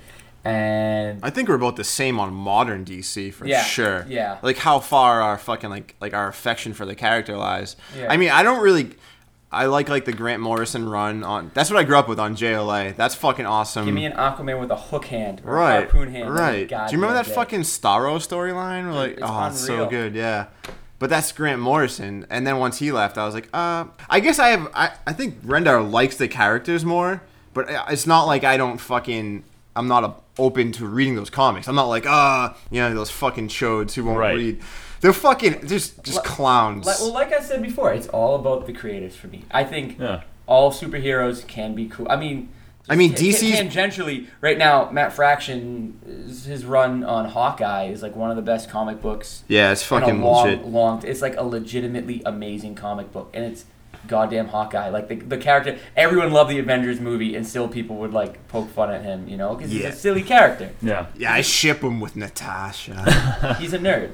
D: and
C: I think we're both the same on modern DC for
D: Yeah,
C: sure.
D: yeah.
C: Like how far our fucking like our affection for the character lies.
D: Yeah.
C: I mean, I don't really. I like the Grant Morrison run on. That's what I grew up with on JLA. That's fucking awesome.
D: give me an Aquaman with a hook hand or a
C: Right.
D: harpoon hand.
C: Right.
D: God
C: Do you remember
D: damn
C: that
D: day.
C: fucking Starro storyline? Like,
D: It's
C: oh, it's so
D: unreal.
C: good. Yeah. But that's Grant Morrison, and then once he left, I was like, I guess I think Rendar likes the characters more, but it's not like I don't fucking, I'm not open to reading those comics. I'm not like, those fucking chodes who won't
E: Right.
C: read. They're fucking just clowns.
D: Like I said before, it's all about the creators for me. I think
E: Yeah.
D: all superheroes can be cool. I mean,
C: DC's
D: tangentially right now. Matt Fraction, his run on Hawkeye is like one of the best comic books.
C: yeah, it's
D: in a
C: fucking
D: long,
C: legit.
D: long. It's like a legitimately amazing comic book, and it's goddamn Hawkeye. Like the character, everyone loved the Avengers movie, and still people would like poke fun at him, because
C: Yeah.
D: he's a silly character.
E: Yeah.
C: Yeah, I ship him with Natasha.
D: He's a nerd.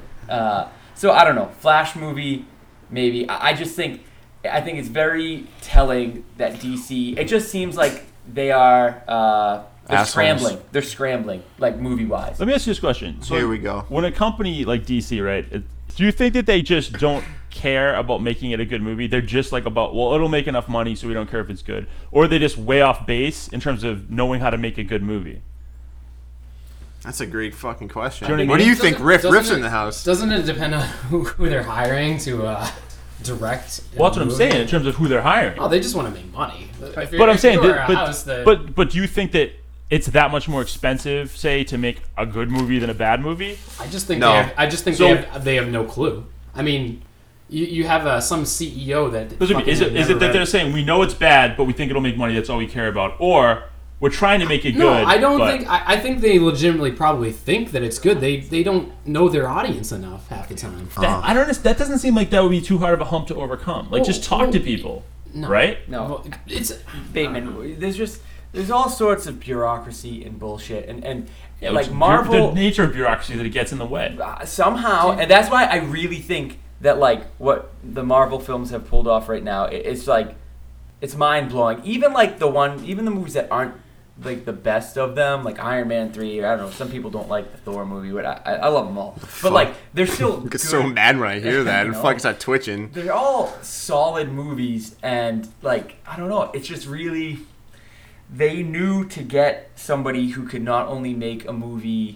D: So I don't know. Flash movie, maybe. I think it's very telling that DC. It just seems like they are they're
C: Assholes.
D: scrambling. They're scrambling, like movie wise.
E: Let me ask you this question. So
C: Here we go.
E: When a company like DC, right? Do you think that they just don't care about making it a good movie? They're just like about, well, it'll make enough money, so we don't care if it's good, or are they just way off base in terms of knowing how to make a good movie?
C: That's a great fucking question.
E: Do you know
C: What
E: what I
C: do you
B: Doesn't-
C: think? Riff's
B: doesn't
C: in
B: it-
C: the house.
B: Doesn't it depend on who they're hiring to direct?
E: Well, that's what I'm
B: movie?
E: saying in terms of who they're hiring.
B: Oh, they just want to make money. If
E: But I'm saying,
B: you're a house that-
E: but do you think that it's that much more expensive, say, to make a good movie than a bad movie?
B: I just think
C: No.
B: they have, I just think
E: So-
B: they have no clue. I mean, you have some CEO that.
E: Is
B: fucking
E: it
B: never
E: that
B: read
E: they're saying we know it's bad, but we think it'll make money? That's all we care about, or we're trying to make it
B: No,
E: good?
B: I don't
E: but-
B: think. I think they legitimately probably think that it's good. They don't know their audience enough half the time.
E: I don't. That doesn't seem like that would be too hard of a hump to overcome. Like, just talk to people,
B: No.
E: right?
D: No,
B: Well, it's
D: Bateman. There's all sorts of bureaucracy and bullshit, and like
E: It's
D: Marvel.
E: the nature of bureaucracy that it gets in the way.
D: Somehow, and that's why I really think that like what the Marvel films have pulled off right now, it's like it's mind blowing. Even the movies that aren't like the best of them, like Iron Man 3. I don't know. Some people don't like the Thor movie, but I love them all. But like they're still.
C: I get so mad when I hear that, and
D: I know.
C: fucking start twitching.
D: They're all solid movies, and like I don't know, it's just really they knew to get somebody who could not only make a movie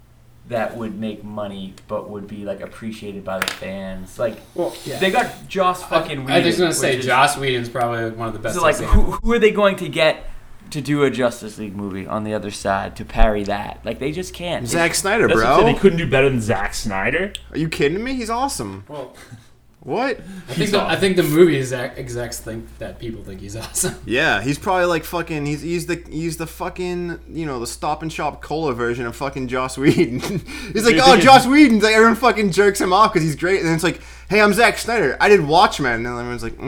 D: that would make money, but would be like appreciated by the fans. Like,
B: well, yeah.
D: they got Joss fucking Whedon.
B: I was gonna say
D: which is-
B: Joss Whedon's probably one of the best.
D: So like,
B: examples.
D: who are they going to get to do a Justice League movie on the other side to parry that? Like, they just can't.
C: Zack Snyder,
E: That's what I'm
C: bro.
E: saying, they couldn't do better than Zack Snyder.
C: Are you kidding me? He's awesome.
B: Well,
C: What?
B: I think the movie execs think that people think he's awesome.
C: Yeah, he's probably like fucking. He's the fucking the Stop and Shop cola version of fucking Joss Whedon. He's like,
E: you
C: oh,
E: think
C: Joss Whedon. Like, everyone fucking jerks him off because he's great, and then it's like, hey, I'm Zack Snyder. I did Watchmen, and everyone's like,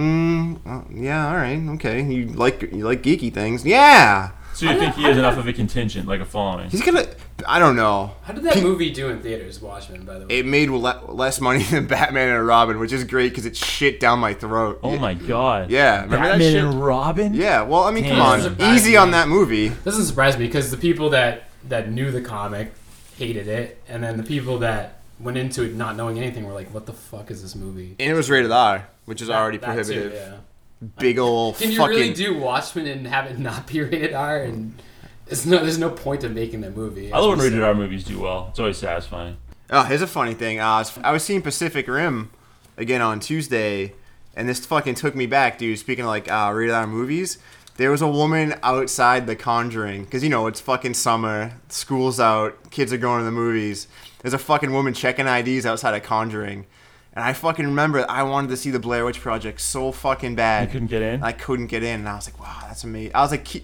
C: yeah, all right, okay. You like geeky things, yeah.
E: So you think he has enough of a contingent, like a following?
C: He's gonna. I don't know.
B: How did that movie do in theaters, Watchmen? By the way,
C: It made less money than Batman and Robin, which is great because it's shit down my throat.
E: Oh my god.
C: Yeah, remember that
E: Batman
C: shit?
E: and Robin?
C: Yeah, well, I mean,
E: Damn.
C: come
B: Doesn't
C: on,
B: surprise
C: easy
B: me.
C: on that movie.
B: doesn't surprise me because the people that knew the comic hated it, and then the people that went into it not knowing anything were like, "What the fuck is this movie?"
C: And it was rated R, which is already
B: That too,
C: prohibitive.
B: yeah.
C: Big ol'
B: Can you
C: fucking.
B: really do Watchmen and have it not be rated R? And there's no point of making that movie.
E: I love when rated R movies do well. It's always satisfying.
C: Oh, here's a funny thing. I was seeing Pacific Rim again on Tuesday, and this fucking took me back, dude. Speaking of like rated R movies, there was a woman outside The Conjuring because it's fucking summer, school's out, kids are going to the movies. There's a fucking woman checking IDs outside of Conjuring. And I fucking remember I wanted to see the Blair Witch Project so fucking bad.
E: You couldn't get in?
C: I couldn't get in, and I was like, wow, that's amazing. I was like,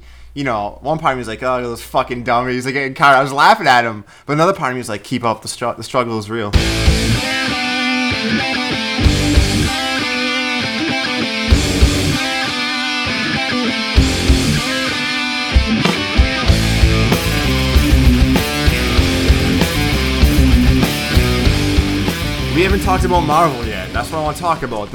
C: one part of me was like, oh, those fucking dummies. Like, I was laughing at him. But another part of me was like, keep up, the struggle is real. We haven't talked about Marvel yet. That's what I want to talk about. The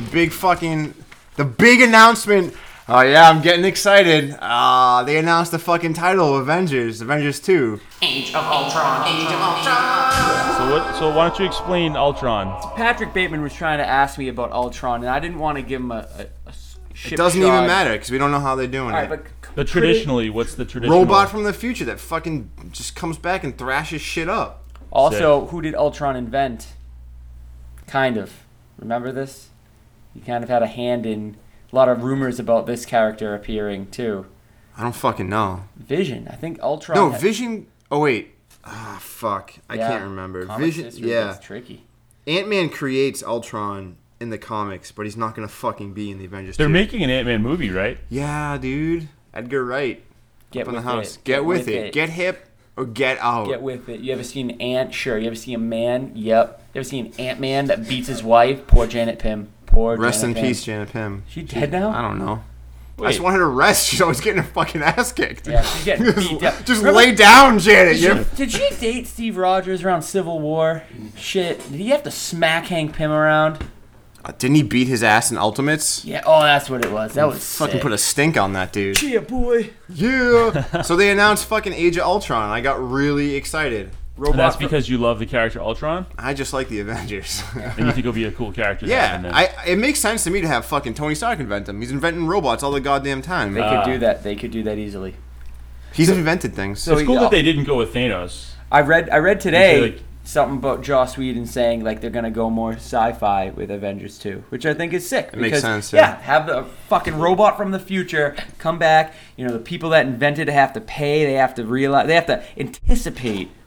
C: big announcement. Oh yeah, I'm getting excited. They announced the fucking title of Avengers 2.
A: Age of Ultron. Age of Ultron.
E: So why don't you explain Ultron?
D: Patrick Bateman was trying to ask me about Ultron, and I didn't want to give him a ship
C: It doesn't
D: shot.
C: even matter because we don't know how they're doing
D: All right,
C: it.
D: but
E: Traditionally, what's the traditional?
C: Robot from the future that fucking just comes back and thrashes shit up.
D: also, who did Ultron invent? Kind of. Remember this? He kind of had a hand in a lot of rumors about this character appearing too.
C: I don't fucking know.
D: Vision. I think Ultron.
C: No,
D: had-
C: Vision. Oh wait. Fuck. I
D: Yeah,
C: can't remember.
D: comics
C: Vision.
D: history
C: Yeah.
D: gets tricky.
C: Ant-Man creates Ultron in the comics, but he's not gonna fucking be in the Avengers.
E: They're
C: 2.
E: making an Ant-Man movie, right?
C: Yeah, dude. Edgar Wright.
D: Get
C: Up in
D: with
C: the house.
D: it.
C: Get with it. Get hip or get out.
D: Get with it. You ever seen Ant? Sure. You ever see a man? Yep. You ever seen Ant-Man that beats his wife? Poor Janet Pym. Poor
C: Rest
D: Janet
C: in
D: Pym.
C: peace, Janet Pym.
D: She dead now?
C: I don't know. I
E: Wait.
C: just want her to rest. She's always getting her fucking ass kicked.
D: Yeah, she's getting beat down.
C: Just
D: Remember-
C: lay down, Janet.
D: Did she date Steve Rogers around Civil War? Shit. Did he have to smack Hank Pym around?
C: Didn't he beat his ass in Ultimates?
D: Yeah. Oh, that's what it was. That was
C: Fucking
D: sick.
C: put a stink on that dude.
D: Yeah, boy.
C: Yeah. So they announced fucking Age of Ultron. I got really excited.
E: And that's because you love the character Ultron,
C: I just like the Avengers.
E: and you think he'll be a cool character. to have in
C: Yeah,
E: there.
C: it makes sense to me to have fucking Tony Stark invent them. He's inventing robots all the goddamn time.
D: They could do that. They could do that easily.
C: He's invented things.
D: So
E: It's cool that they didn't go with Thanos.
D: I read today
E: Like-
D: something about Joss Whedon saying like they're gonna go more sci-fi with Avengers 2, which I think is sick.
C: It makes sense,
D: Yeah,
C: yeah.
D: have the fucking robot from the future come back. The people that invented it have to pay. They have to realize. They have to anticipate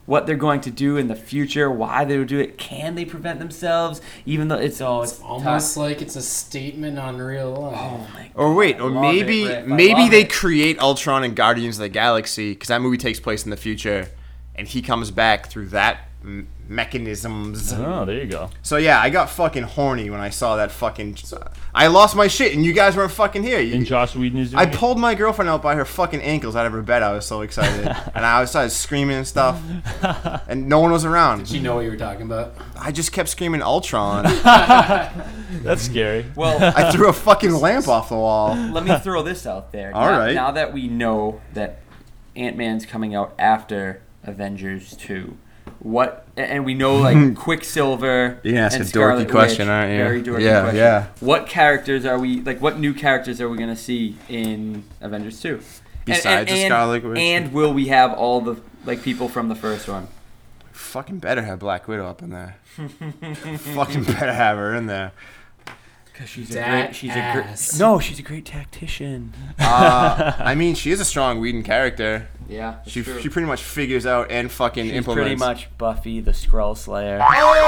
D: what they're going to do in the future, why they would do it. Can they prevent themselves? Even though it's
B: almost
D: tough.
B: like it's a statement on real life.
D: Oh my God.
C: Or wait,
D: I
C: or
D: love
C: maybe
D: it, Rick. I
C: maybe
D: love
C: they
D: it.
C: create Ultron and Guardians of the Galaxy because that movie takes place in the future, and he comes back through that mechanisms.
E: Oh, there you go.
C: So yeah, I got fucking horny when I saw that fucking. I lost my shit, and you guys weren't fucking here.
E: And Joss Whedon is doing
C: I
E: it?
C: pulled my girlfriend out by her fucking ankles out of her bed. I was so excited, and I started screaming and stuff, and no one was around.
B: Did you know what you were talking about?
C: I just kept screaming Ultron.
E: That's scary.
D: Well,
C: I threw a fucking lamp off the wall.
D: let me throw this out there.
C: All right.
D: Now that we know that Ant-Man's coming out after Avengers 2, and we know like Quicksilver
C: You're gonna ask
D: and
C: a dorky
D: Scarlet
C: question,
D: Witch,
C: aren't you?
D: Very dorky
C: Yeah,
D: question.
C: yeah.
D: What characters are we like? What new characters are we gonna see in Avengers 2?
C: Besides the Scarlet Witch?
D: And will we have all the like people from the first one?
C: Fucking better have Black Widow up in there. Fucking better have her in there.
D: Because she's
B: That
D: she's
B: ass.
D: she's a great tactician.
C: I mean, she is a strong Whedon character.
D: Yeah, that's
C: She
D: true.
C: pretty much figures out and fucking
D: She's
C: implements.
D: pretty much Buffy the Skrull Slayer.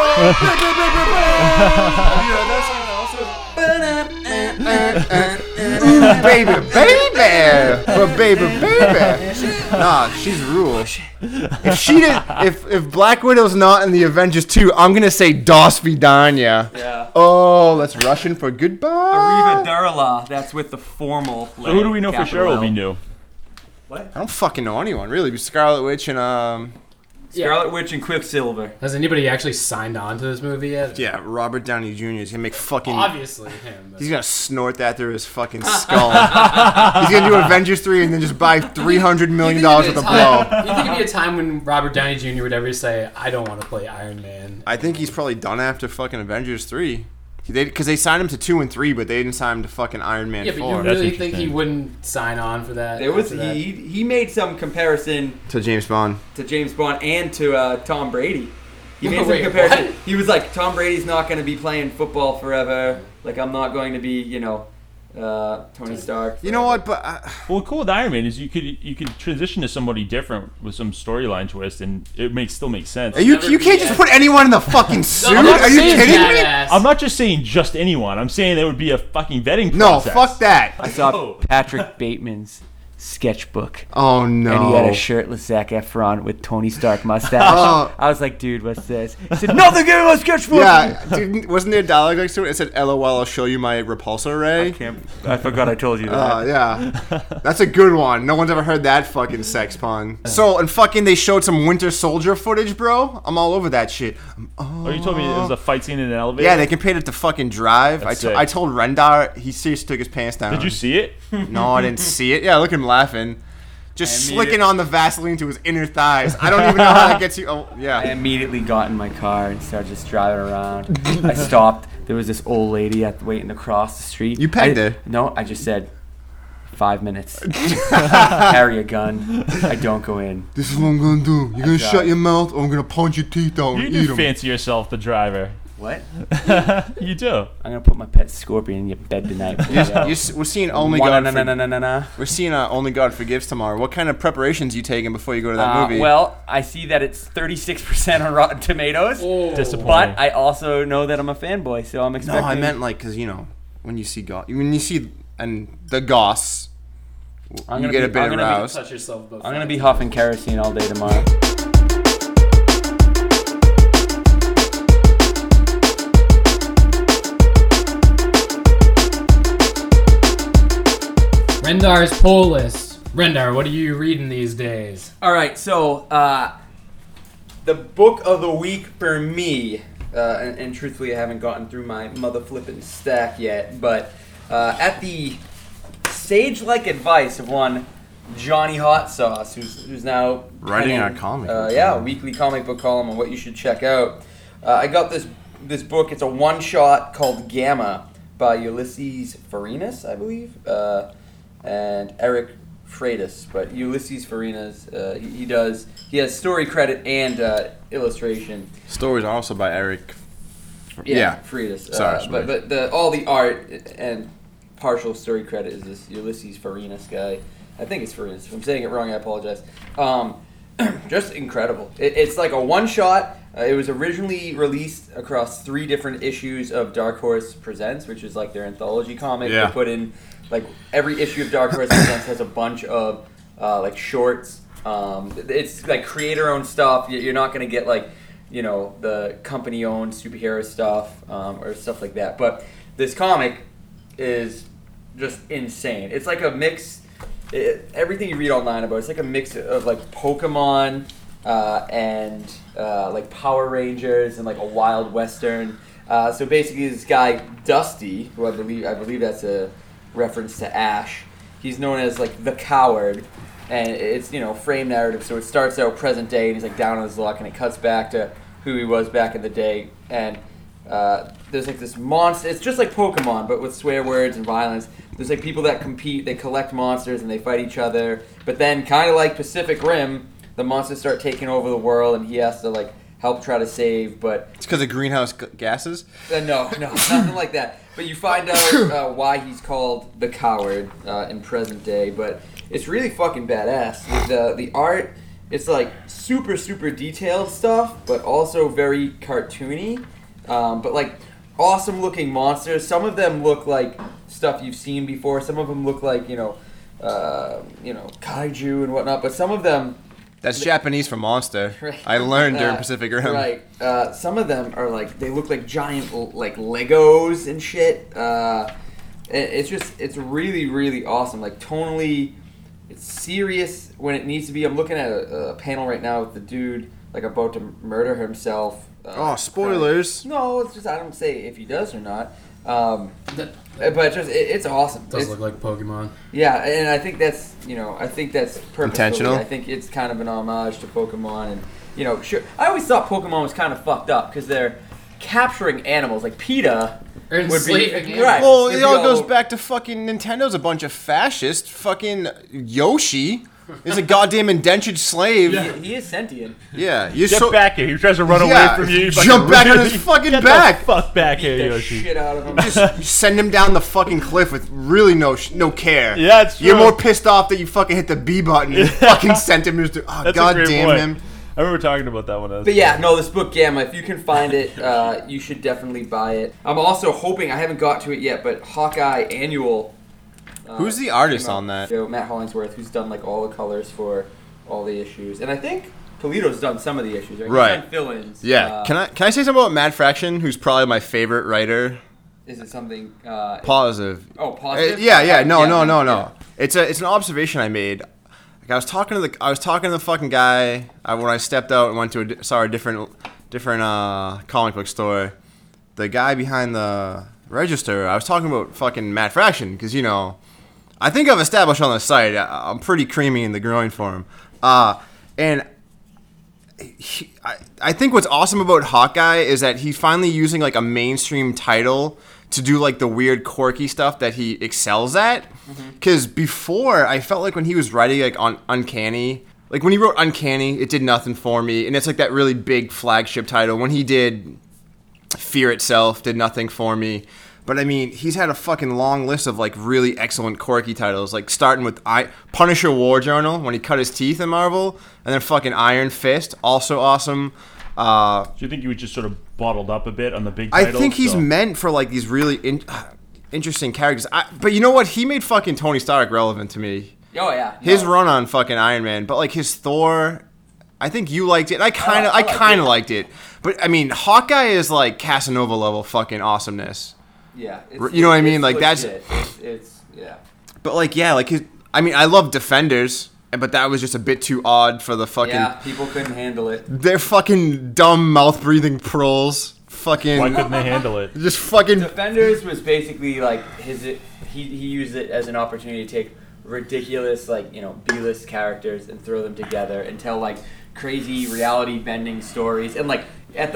C: Ooh, baby, baby. Nah, she's rule. If she did, if Black Widow's not in the Avengers 2, I'm gonna say Dos Vidania.
D: Yeah.
C: Oh, that's Russian for goodbye.
D: Arriva Darla, that's with the formal.
E: So who do we know for sure will be new?
C: I don't fucking know anyone really. Scarlet Witch and
D: Scarlet Witch and Quicksilver.
B: Has anybody actually signed on to this movie yet?
C: yeah, Robert Downey Jr. is gonna make fucking.
B: Obviously him. but-
C: He's gonna snort that through his fucking skull. He's gonna do Avengers 3 and then just buy $300 million worth of blow.
B: You think it'd be a time when Robert Downey Jr. would ever say, "I don't want to play Iron Man"?
C: I think he's probably done after fucking Avengers 3. Because they signed him to 2 and 3, but they didn't sign him to fucking Iron Man
B: Yeah, but
C: 4.
B: you
E: That's
B: really think he
E: interesting.
B: wouldn't sign on for that?
D: There was
B: after that?
D: he made some comparison
C: To James Bond.
D: to James Bond and to Tom Brady. He made some
B: Wait,
D: comparison.
B: what?
D: He was like, Tom Brady's not going to be playing football forever. Like, I'm not going to be, Tony Stark.
C: You know what? But
E: Well, cool with Iron Man is you could transition to somebody different with some storyline twist, and it still makes sense.
C: you
B: Never
C: can't
B: be
C: just
B: that.
C: put anyone in the fucking suit.
B: I'm not
C: Are you
B: saying
C: kidding me?
B: badass.
E: I'm not just saying just anyone. I'm saying there would be a fucking vetting
C: No,
E: process.
C: fuck that.
D: I saw
E: Oh.
D: Patrick Bateman's sketchbook.
C: Oh no.
D: And he had a shirtless Zac Efron with Tony Stark mustache.
C: Oh.
D: I was like, dude, what's this? He said, nothing, give me my sketchbook.
C: Yeah, dude, wasn't there a dialogue next to it? It said, "LOL, I'll show you my repulsor ray."
D: I forgot I told you that.
C: Yeah, that's a good one. No one's ever heard that fucking sex pun. So, and fucking, they showed some Winter Soldier footage, bro. I'm all over that shit.
E: Oh, you told me it was a fight scene in an elevator?
C: Yeah, they compared it to fucking Drive.
E: That's sick.
C: I told Rendar, he seriously took his pants down.
E: Did you see it?
C: No, I didn't see it. Yeah, look at him laughing. Just
D: I
C: slicking
D: immediate-
C: on the Vaseline to his inner thighs. I don't even know how that gets you. Oh,
D: I
C: yeah.
D: immediately got in my car and started just driving around. I stopped. There was this old lady waiting to cross the street.
C: You pegged her?
D: No, I just said, 5 minutes. Carry a gun. I don't go in.
C: This is what I'm gonna do. You're gonna
D: tried.
C: shut your mouth, or I'm gonna punch your teeth out
E: You
C: and
E: do
C: eat them.
E: fancy yourself the driver.
D: What?
E: You do.
D: I'm gonna put my pet scorpion in your bed tonight.
C: We're seeing Only God.
D: No.
C: We're seeing Only God Forgives tomorrow. What kind of preparations you taking before you go to that movie?
D: Well, I see that it's 36% on Rotten Tomatoes.
B: Oh.
E: Disappointing.
D: But I also know that I'm a fanboy, so I'm
C: no,
D: expecting.
C: I meant like, cause when you see and the Goss,
D: I'm
C: you
D: gonna
C: get a
D: be-
C: bit
D: I'm gonna be-
C: aroused.
B: Touch yourself above
D: I'm gonna
B: that.
D: be huffing kerosene all day tomorrow.
B: Rendar's poll list. Rendar, what are you reading these days?
D: All right, so the book of the week for me, and truthfully, I haven't gotten through my mother flippin' stack yet, but at the sage-like advice of one Johnny Hot Sauce, who's now
C: Writing
D: penning,
C: our comic book
D: yeah,
C: column.
D: weekly comic book column on what you should check out. I got this book. It's a one-shot called Gamma by Ulysses Farinas, I believe, and Eric Freitas. But Ulysses Farinas, he has story credit and illustration.
C: Stories are also by Eric.
D: Freitas.
C: Sorry.
D: But all the art and partial story credit is this Ulysses Farinas guy. I think it's Farinas. If I'm saying it wrong, I apologize. just incredible. It's like a one-shot. It was originally released across 3 different issues of Dark Horse Presents, which is like their anthology comic.
C: Yeah.
D: They put in, like, every issue of Dark Horse Presents has a bunch of, like, shorts. It's, like, creator-owned stuff. You're not going to get, like, you know, the company-owned superhero stuff or stuff like that. But this comic is just insane. It's like a mix. Everything you read online about it's like a mix of like Pokemon and like Power Rangers and like a Wild Western. So basically, this guy Dusty, who I believe that's a reference to Ash. He's known as like the Coward, and it's, you know, frame narrative. So it starts out present day, and he's like down on his luck, and it cuts back to who he was back in the day, and there's like this monster. It's just like Pokemon, but with swear words and violence. There's like people that compete, they collect monsters and they fight each other. But then, kind of like Pacific Rim, the monsters start taking over the world, and he has to like help try to save. But
C: It's because of greenhouse gases?
D: no, nothing like that. But you find out why he's called the Coward in present day. But it's really fucking badass. The art, it's like super detailed stuff, but also very cartoony. But like awesome looking monsters. Some of them look like stuff you've seen before. Some of them look like, you know, kaiju and whatnot. But some of them,
C: That's Japanese for monster.
D: Right.
C: I learned during Pacific Rim.
D: right? Some of them are like, they look like giant like Legos and shit. It's really awesome. Like tonally, it's serious when it needs to be. I'm looking at a panel right now with the dude like about to murder himself.
C: Oh, spoilers.
D: No, it's just I don't say if he does or not. But just it's awesome.
B: Does
D: It's,
B: look like Pokemon.
D: yeah, and I think that's purposefully.
C: Intentional?
D: I think it's kind of an homage to Pokemon, and sure. I always thought Pokemon was kind of fucked up because they're capturing animals like PETA.
B: Or
D: Would be
B: enslaving animals.
D: right.
C: Well,
D: would
C: it
D: be
C: all goes
D: over-
C: back to fucking Nintendo's a bunch of fascists. Fucking Yoshi is a goddamn indentured slave. Yeah,
D: He is sentient.
C: you're
E: Get
C: so
E: back here. He tries to run
C: Yeah,
E: away from you.
C: jump back on his fucking
E: Get
C: back.
E: the fuck back here,
D: Beat the
E: Yoshi.
D: shit out of him.
C: just send him down the fucking cliff with really no care.
E: Yeah, it's
C: You're
E: true.
C: more pissed off that you fucking hit the B button and fucking sent him. Oh,
E: That's a
C: god
E: great
C: damn
E: point.
C: him.
E: I remember talking about that one.
D: But yeah, no, this book Gamma, if you can find it, you should definitely buy it. I'm also hoping, I haven't got to it yet, but Hawkeye Annual.
C: Who's the artist
D: came out.
C: on that?
D: So Matt Hollingsworth, who's done like all the colors for all the issues, and I think Toledo's done some of the issues, right?
C: Right.
D: He's done fill-ins.
C: Yeah. Can I say something about Matt Fraction, who's probably my favorite writer?
D: Is it something?
C: Positive.
D: Oh, positive.
C: Yeah. No.
D: Yeah.
C: It's an observation I made. Like I was talking to the fucking guy when I stepped out and went to a different comic book store. The guy behind the register. I was talking about fucking Matt Fraction because I think I've established on the site I'm pretty creamy in the groin for him. And I think what's awesome about Hawkeye is that he's finally using like a mainstream title to do like the weird quirky stuff that he excels at. Because before, I felt like when he was writing like on Uncanny, like when he wrote Uncanny, it did nothing for me. And it's like that really big flagship title. When he did Fear Itself, did nothing for me. But I mean, he's had a fucking long list of like really excellent quirky titles, like starting with Punisher War Journal when he cut his teeth in Marvel, and then fucking Iron Fist, also awesome.
E: Do you think he was just sort of bottled up a bit on the big
C: I
E: titles?
C: think he's meant for like these really interesting characters. But you know what? He made fucking Tony Stark relevant to me.
D: Oh yeah.
C: His run on fucking Iron Man, but like his Thor, I think you liked it. I kind of liked it. But I mean, Hawkeye is like Casanova level fucking awesomeness.
D: Yeah.
C: You know what I mean? Like, that's-
D: It's yeah.
C: But like, yeah, like I love Defenders, but that was just a bit too odd for the fucking.
D: Yeah, people couldn't handle it.
C: They're fucking dumb mouth breathing proles. Fucking.
E: Why couldn't they handle it?
C: Just fucking.
D: Defenders was basically like he used it as an opportunity to take ridiculous like B-list characters and throw them together and tell like crazy reality bending stories and like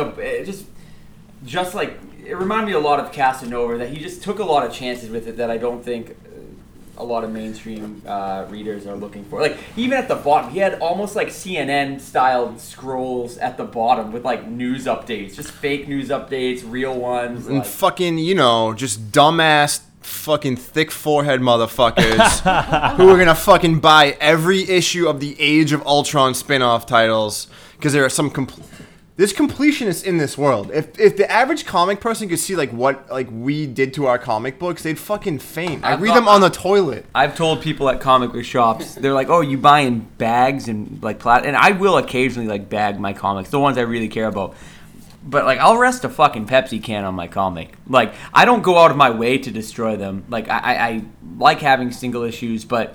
D: just like it reminded me a lot of Casanova, that he just took a lot of chances with it that I don't think a lot of mainstream readers are looking for. Like even at the bottom, he had almost like CNN style scrolls at the bottom with like news updates, just fake news updates, real ones.
C: And
D: Like,
C: fucking, just dumbass fucking thick forehead motherfuckers who are gonna fucking buy every issue of the Age of Ultron spin-off titles because there are some there's completionists in this world. If the average comic person could see like what like we did to our comic books, they'd fucking faint. I read them on the toilet.
D: I've told people at comic book shops, they're like, "Oh, you buy in bags and like and I will occasionally like bag my comics, the ones I really care about. But like, I'll rest a fucking Pepsi can on my comic. Like, I don't go out of my way to destroy them. Like, I like having single issues, but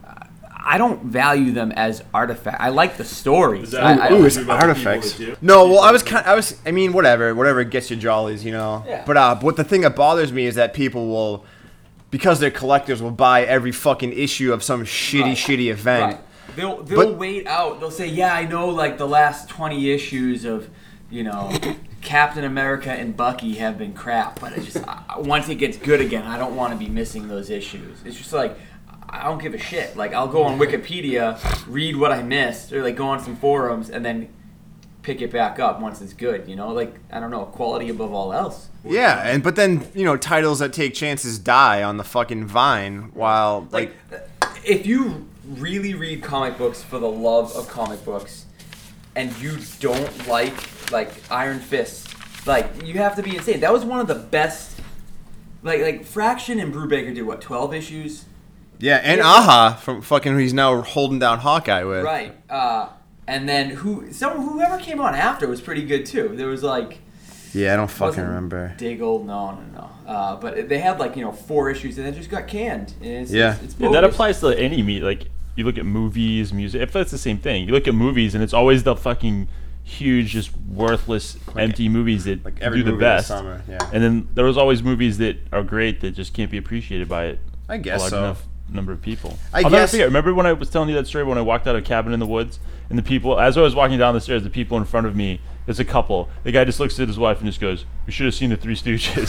D: I don't value them as artifacts. I like the stories.
C: It's artifacts. No, well, I mean, whatever gets you jollies, you know.
D: Yeah.
C: But the thing that bothers me is that people will, because they're collectors, will buy every fucking issue of some shitty event.
D: Right. They'll wait out. They'll say, yeah, I know, like the last 20 issues of, you know, Captain America and Bucky have been crap, but once it gets good again, I don't want to be missing those issues. It's just like, I don't give a shit. Like, I'll go on Wikipedia, read what I missed, or like go on some forums, and then pick it back up once it's good. You know, like, I don't know, quality above all else.
C: Yeah, but then, you know, titles that take chances die on the fucking vine. While like
D: if you really read comic books for the love of comic books, and you don't like Iron Fist, like, you have to be insane. That was one of the best. Like Fraction and Brubaker did what, 12 issues?
C: Yeah, and Aha from fucking who he's now holding down Hawkeye with.
D: Right. And then whoever came on after was pretty good too. There was like.
C: Yeah, I don't fucking remember.
D: Diggle, no. But they had like, you know, 4 issues and then just got canned. And it's
E: that applies to any media. Like, you look at movies, music. If that's the same thing, you look at movies and it's always the fucking huge, just worthless, empty movies that
C: like every
E: do the
C: movie
E: best.
C: This summer, yeah.
E: And then there was always movies that are great that just can't be appreciated by it.
C: I guess
E: a large
C: so.
E: enough number of people.
C: I'll
E: never forget. Remember when I was telling you that story when I walked out of Cabin in the Woods, and the people, as I was walking down the stairs, the people in front of me, there's a couple. The guy just looks at his wife and just goes, "We should have seen the Three Stooges."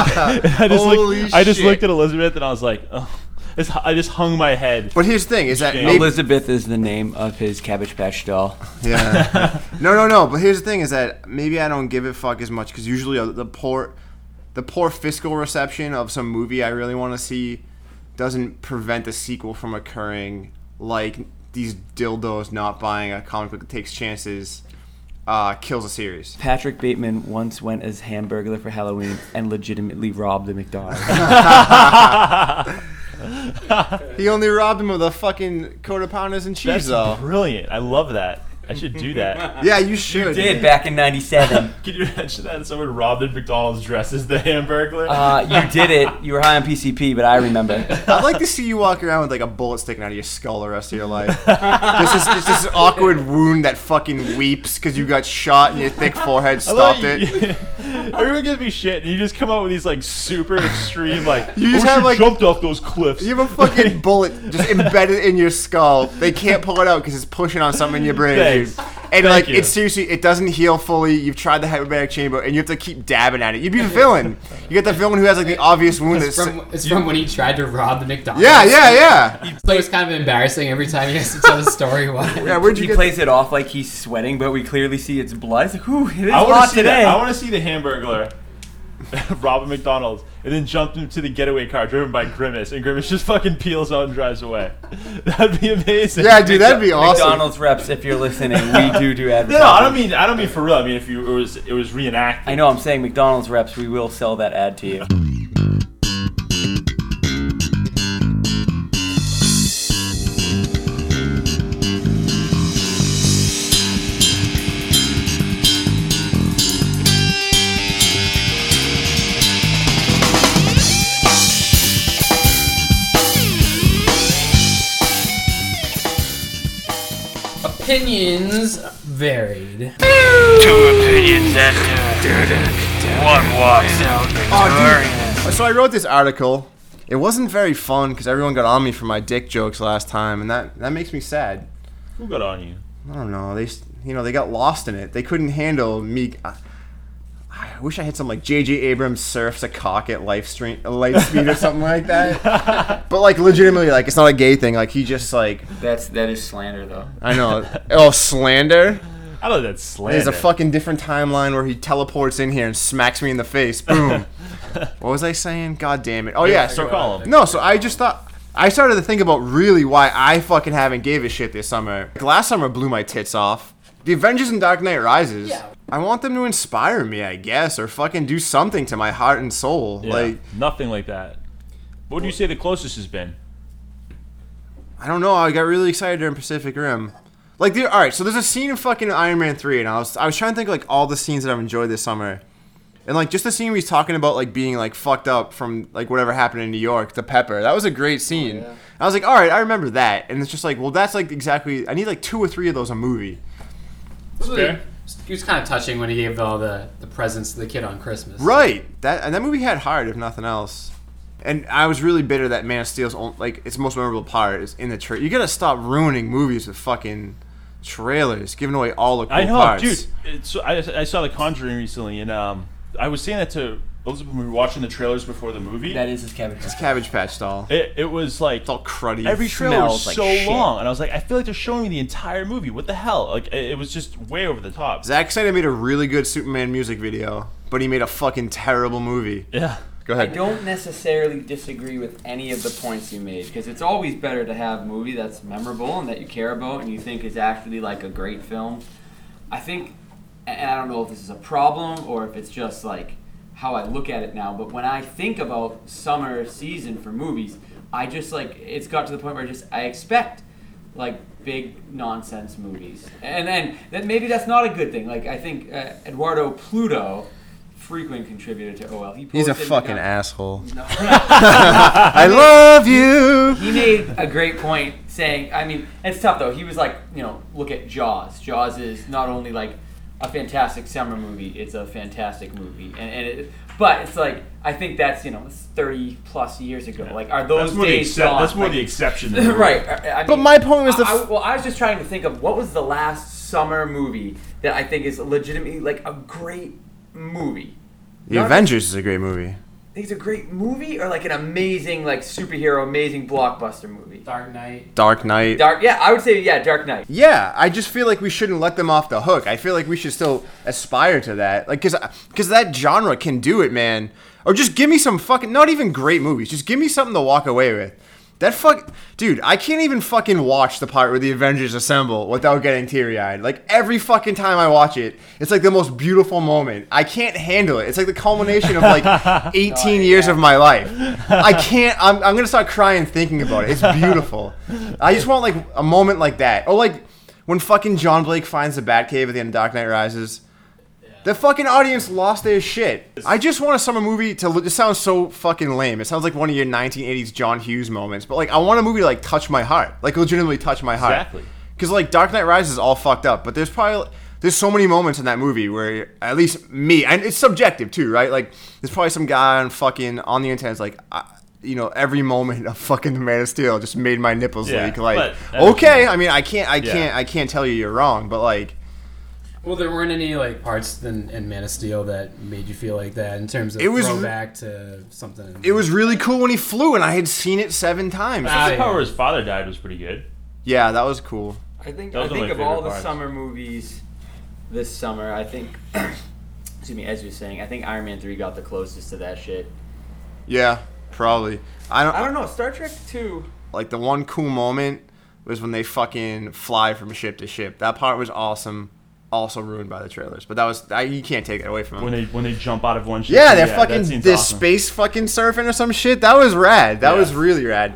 E: I just looked at Elizabeth and I was like, oh. I just hung my head.
C: But here's the thing: is that
D: Elizabeth is the name of his Cabbage Patch doll.
C: Yeah. No. But here's the thing: is that maybe I don't give a fuck as much because usually the poor fiscal reception of some movie I really want to see doesn't prevent a sequel from occurring. Like these dildos not buying a comic book that takes chances kills a series.
D: Patrick Bateman once went as Hamburglar for Halloween and legitimately robbed the McDonald's.
C: He only robbed him of the fucking quarter pounders and cheese, though.
E: Brilliant. I love that. I should do that.
C: Yeah, you should.
D: You did back in '97.
E: Can you imagine that? Someone robbed at McDonald's dressed as the Hamburglar?
D: You did it. You were high on PCP, but I remember.
C: I'd like to see you walk around with like a bullet sticking out of your skull the rest of your life. Just this awkward wound that fucking weeps because you got shot and your thick forehead stopped it.
E: Everyone gives me shit, and you just come out with these like super extreme like.
C: You just have like
E: jumped off those cliffs.
C: You have a fucking bullet just embedded in your skull. They can't pull it out because it's pushing on something in your brain.
E: Thanks.
C: And
E: Thank you.
C: it's seriously, it doesn't heal fully. You've tried the hyperbaric chamber, and you have to keep dabbing at it. You'd be the villain. You get the villain who has like the obvious wound.
B: It's from when he tried to rob the McDonald's.
C: Yeah.
B: So it's kind of embarrassing every time he has to tell the story. Why?
C: Yeah, where'd you
D: He
C: get?
D: plays it off like he's sweating, but we clearly see it's blood. It's like, ooh, it is
E: I want
D: hot
E: to see
D: today.
E: that. I want to see the Hamburglar rob a McDonald's and then jump into the getaway car driven by Grimace, and Grimace just fucking peels out and drives away. That'd be amazing.
C: Yeah, dude, that'd be awesome.
D: McDonald's reps, if you're listening, we do advertising.
E: No, I don't mean for real. I mean if it was reenacted.
D: I know. I'm saying McDonald's reps. We will sell that ad to you.
B: Opinions varied.
F: Two opinions enter. One walks out victorious.
C: So I wrote this article. It wasn't very fun because everyone got on me for my dick jokes last time, and that makes me sad.
E: Who got on you?
C: I don't know. They got lost in it. They couldn't handle me. I wish I had some like J.J. Abrams surfs a cock at light speed or something like that. But like legitimately, like it's not a gay thing. Like he just like
D: That is slander, though.
C: I know. Oh, slander.
E: I don't know that's slander.
C: There's a fucking different timeline where he teleports in here and smacks me in the face. Boom. What was I saying? God damn it. Oh, yeah. So,
E: call 'em.
C: no, so I just thought. I started to think about really why I fucking haven't gave a shit this summer. Like, last summer blew my tits off. The Avengers and Dark Knight Rises.
B: Yeah.
C: I want them to inspire me, I guess, or fucking do something to my heart and soul.
E: Yeah,
C: Like,
E: nothing like that. What would you say the closest has been?
C: I don't know. I got really excited during Pacific Rim. Like, all right. So there's a scene in fucking Iron Man 3, and I was trying to think of, like, all the scenes that I've enjoyed this summer, and like just the scene where he's talking about like being like fucked up from like whatever happened in New York to Pepper. That was a great scene.
D: yeah.
C: I was like, all right, I remember that, and it's just like, well, that's like exactly. I need like 2 or 3 of those a movie.
B: Fair. He was kind of touching when he gave all the presents to the kid on Christmas.
C: Right. That movie had heart, if nothing else. And I was really bitter that Man of Steel's like its most memorable part is in the trailer. You gotta stop ruining movies with fucking trailers, giving away all the cool
E: I know,
C: parts.
E: dude. I saw The Conjuring recently, and I was saying that to Elizabeth when we were watching the trailers before the movie.
D: That is his Cabbage Patch.
C: It's Cabbage Patch doll.
E: It was like
C: It's all cruddy.
E: every trailer was
D: Smells like
E: so
D: shit.
E: long, and I was like, I feel like they're showing me the entire movie. What the hell? Like it was just way over the top.
C: Zack Snyder made a really good Superman music video, but he made a fucking terrible movie.
E: Yeah.
C: Go
D: I
C: ahead.
D: don't necessarily disagree with any of the points you made because it's always better to have a movie that's memorable and that you care about and you think is actually like a great film. I think, and I don't know if this is a problem or if it's just like how I look at it now, but when I think about summer season for movies, I just like, it's got to the point where I expect like big nonsense movies. And then maybe that's not a good thing. Like I think Eduardo Pluto, frequent contributor to OL.
C: He's a
D: posted-
C: fucking asshole.
D: No.
C: I love you.
D: He made a great point saying, I mean, it's tough though. He was like, look at Jaws. Jaws is not only like a fantastic summer movie, it's a fantastic movie. But it's like, I think that's, 30 plus years ago. Like, are those days gone?
E: That's more
D: Like,
E: the exception. Than the rule.
D: right. I
C: But
D: mean,
C: my point was
D: I was just trying to think of what was the last summer movie that I think is legitimately like a great movie.
C: The
D: Not-
C: Avengers is a great movie.
D: Think it's a great movie or like an amazing like superhero, amazing blockbuster movie.
B: Dark Knight.
C: Dark Knight.
D: I would say Dark Knight.
C: Yeah, I just feel like we shouldn't let them off the hook. I feel like we should still aspire to that. Like, because that genre can do it, man. Or just give me some fucking, not even great movies. Just give me something to walk away with. Dude, I can't even fucking watch the part where the Avengers assemble without getting teary-eyed. Like, every fucking time I watch it, it's like the most beautiful moment. I can't handle it. It's like the culmination of like 18 years of my life. I can't, I'm gonna start crying thinking about it. It's beautiful. I just want like a moment like that. Or like when fucking John Blake finds the Batcave at the end of Dark Knight Rises. The fucking audience lost their shit. I just want a summer movie to. It sounds so fucking lame. It sounds like one of your 1980s John Hughes moments. But like, I want a movie to like touch my heart, like legitimately touch my heart.
E: Exactly.
C: Because like Dark Knight Rises is all fucked up, but there's so many moments in that movie where at least me, and it's subjective too, right? Like there's probably some guy on the internet is like. Every moment of fucking The Man of Steel just made my nipples
E: Yeah,
C: leak. Like,
E: but-
C: okay, I mean, I can't tell you you're wrong, but like.
B: Well, there weren't any like parts in Man of Steel that made you feel like that in terms of
C: It was
B: throwback to something.
C: It was really cool when he flew, and I had seen it 7 times.
B: Ah,
E: The
B: yeah.
E: part where his father died was pretty good.
C: Yeah, that was cool.
D: I think
E: Those are my
D: of all
E: favorite
D: the
E: parts.
D: summer movies this summer, I think excuse me, as you're saying, I think Iron Man 3 got the closest to that shit.
C: Yeah, probably. I
D: I don't know, Star Trek 2.
C: like the one cool moment was when they fucking fly from ship to ship. That part was awesome. Also ruined by the trailers, but that was you can't take it away from them.
E: When they jump out of one ship.
C: Yeah, they're
E: that
C: fucking
E: scene's
C: this
E: awesome.
C: space fucking surfing or some shit. That was rad. That
E: Yeah.
C: was really rad.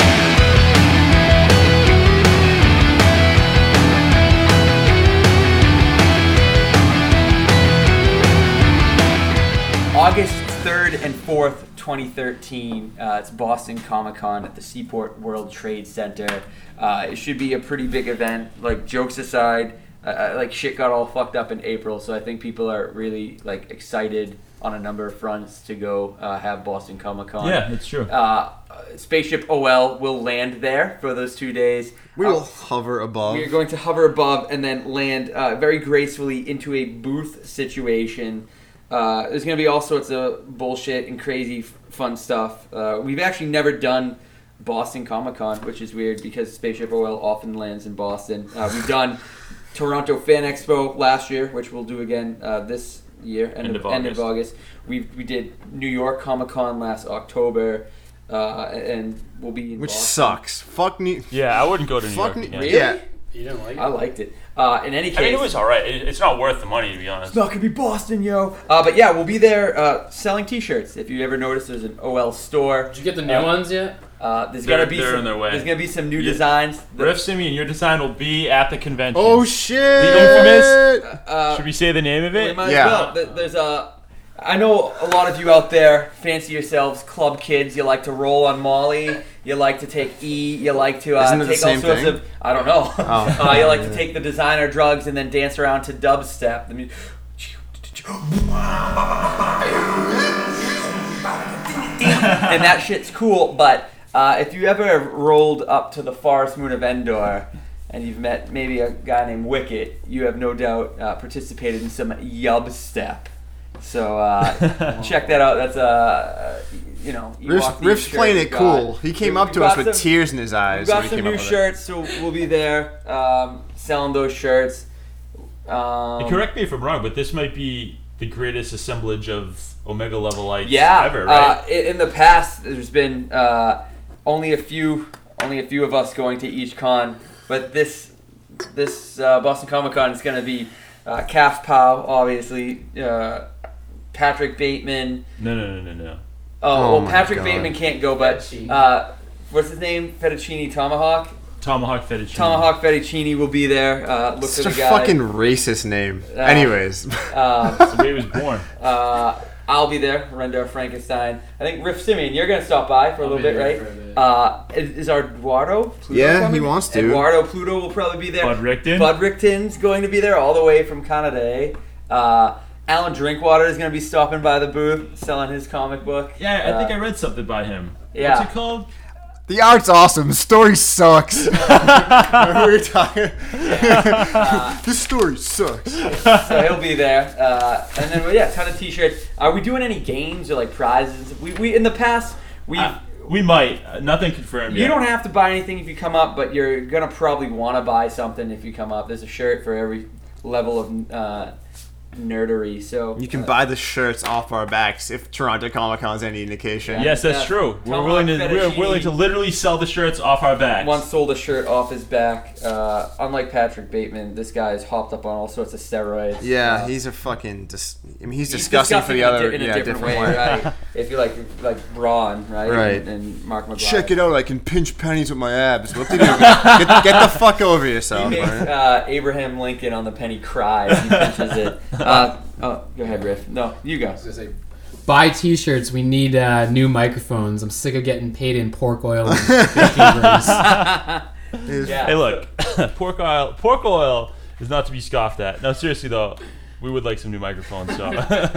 D: August 3rd and 4th, 2013. It's Boston Comic-Con at the Seaport World Trade Center. It should be a pretty big event. Like, jokes aside, like shit got all fucked up in April, so I think people are really like excited on a number of fronts to go have Boston Comic-Con.
E: Yeah, that's true.
D: Spaceship OL will land there for those 2 days.
C: We will hover above.
D: We are going to hover above and then land very gracefully into a booth situation. There's going to be all sorts of bullshit and crazy fun stuff. We've actually never done Boston Comic-Con, which is weird because Spaceship OL often lands in Boston. We've done Toronto Fan Expo last year, which we'll do again this year, end of August. We did New York Comic Con last October, and we'll be in
C: Which
D: Boston.
C: sucks. Fuck me.
E: Yeah, I wouldn't go to New
C: Fuck
E: York.
C: me.
E: again.
C: Yeah.
B: You didn't like it?
D: I liked it. In any case,
E: I mean, it was alright. It's not worth the money, to be honest.
D: it's not gonna be Boston, yo. But yeah, we'll be there selling T-shirts. If you ever notice, there's an OL store.
B: Did you get the new ones yet?
D: There's gonna be
E: they're
D: some,
E: on their way.
D: There's gonna be some new
E: Yeah.
D: designs.
E: Riff Simeon, your design will be at the convention.
C: Oh shit.
E: The infamous. Should we say the name of
D: We
E: it?
D: might
C: Yeah.
D: as well. There's a. I know a lot of you out there fancy yourselves club kids. You like to roll on Molly. You like to take E. You like to
C: Isn't it the
D: take all
C: same
D: sorts
C: thing?
D: of. I don't know.
C: Oh.
D: You like to take the designer drugs and then dance around to dubstep. And that shit's cool. But if you ever rolled up to the Forest Moon of Endor and you've met maybe a guy named Wicket, you have no doubt participated in some yubstep. So check that out. That's
C: Riff's playing it cool. He came up to us with tears in his eyes.
D: We've got
C: when he
D: some
C: came
D: new
C: up with it.
D: shirts, so we'll be there selling those shirts.
E: Correct me if I'm wrong, but this might be the greatest assemblage of Omega levelites
D: Yeah,
E: ever, right?
D: In the past, there's been only a few of us going to each con, but this Boston Comic Con is going to be Calf Pow, obviously, Patrick Bateman.
E: No.
C: Oh my
D: Patrick
C: God.
D: Bateman can't go, but what's his name? Fettuccine Tomahawk.
E: Tomahawk Fettuccine.
D: Tomahawk Fettuccine will be there. Look
C: Such
D: for
C: a
D: the guy.
C: fucking racist name. Anyways.
E: That's the way it was born.
D: I'll be there. Rendar Frankenstein. I think Riff Simeon, you're gonna stop by for a little bit, right? Is Eduardo Pluto
C: Yeah,
D: coming?
C: he wants to.
D: Eduardo Pluto will probably be there.
E: Bud Rickton.
D: Bud Rickton's going to be there all the way from Canada. Alan Drinkwater is going to be stopping by the booth, selling his comic book.
E: Yeah, I think I read something by him.
D: Yeah.
E: What's it called?
C: The art's awesome. The story sucks. Remember we were talking? This story sucks.
D: So he'll be there. And then, a ton of T-shirts. Are we doing any games or like prizes? We in the past,
E: We might. Nothing confirmed yet.
D: you don't have to buy anything if you come up, but you're gonna probably want to buy something if you come up. There's a shirt for every level of nerdery. So
C: You can buy the shirts off our backs if Toronto Comic Con is any indication.
E: Yes, that's
D: Yeah.
E: true. We're
D: Tomahawk
E: willing to
D: Fettuccine.
E: literally sell the shirts off our backs.
D: One sold a shirt off his back. Unlike Patrick Bateman, this guy's hopped up on all sorts of steroids.
C: Yeah, he's a fucking. He's
D: He's
C: disgusting for the other.
D: in a
C: Yeah,
D: different way, right? If you like Braun, right?
C: Right.
D: And Mark McGuire.
C: Check it out. I can pinch pennies with my abs. What did you get the fuck over
D: He
C: yourself,
D: makes
C: man.
D: Abraham Lincoln on the penny cry as he pinches it. Go ahead, Riff. No, you go.
B: I was gonna say, buy T-shirts. We need new microphones. I'm sick of getting paid in pork oil and bacon grease.
D: Yeah.
E: Hey, look, pork oil is not to be scoffed at. No, seriously though, we would like some new microphones. So,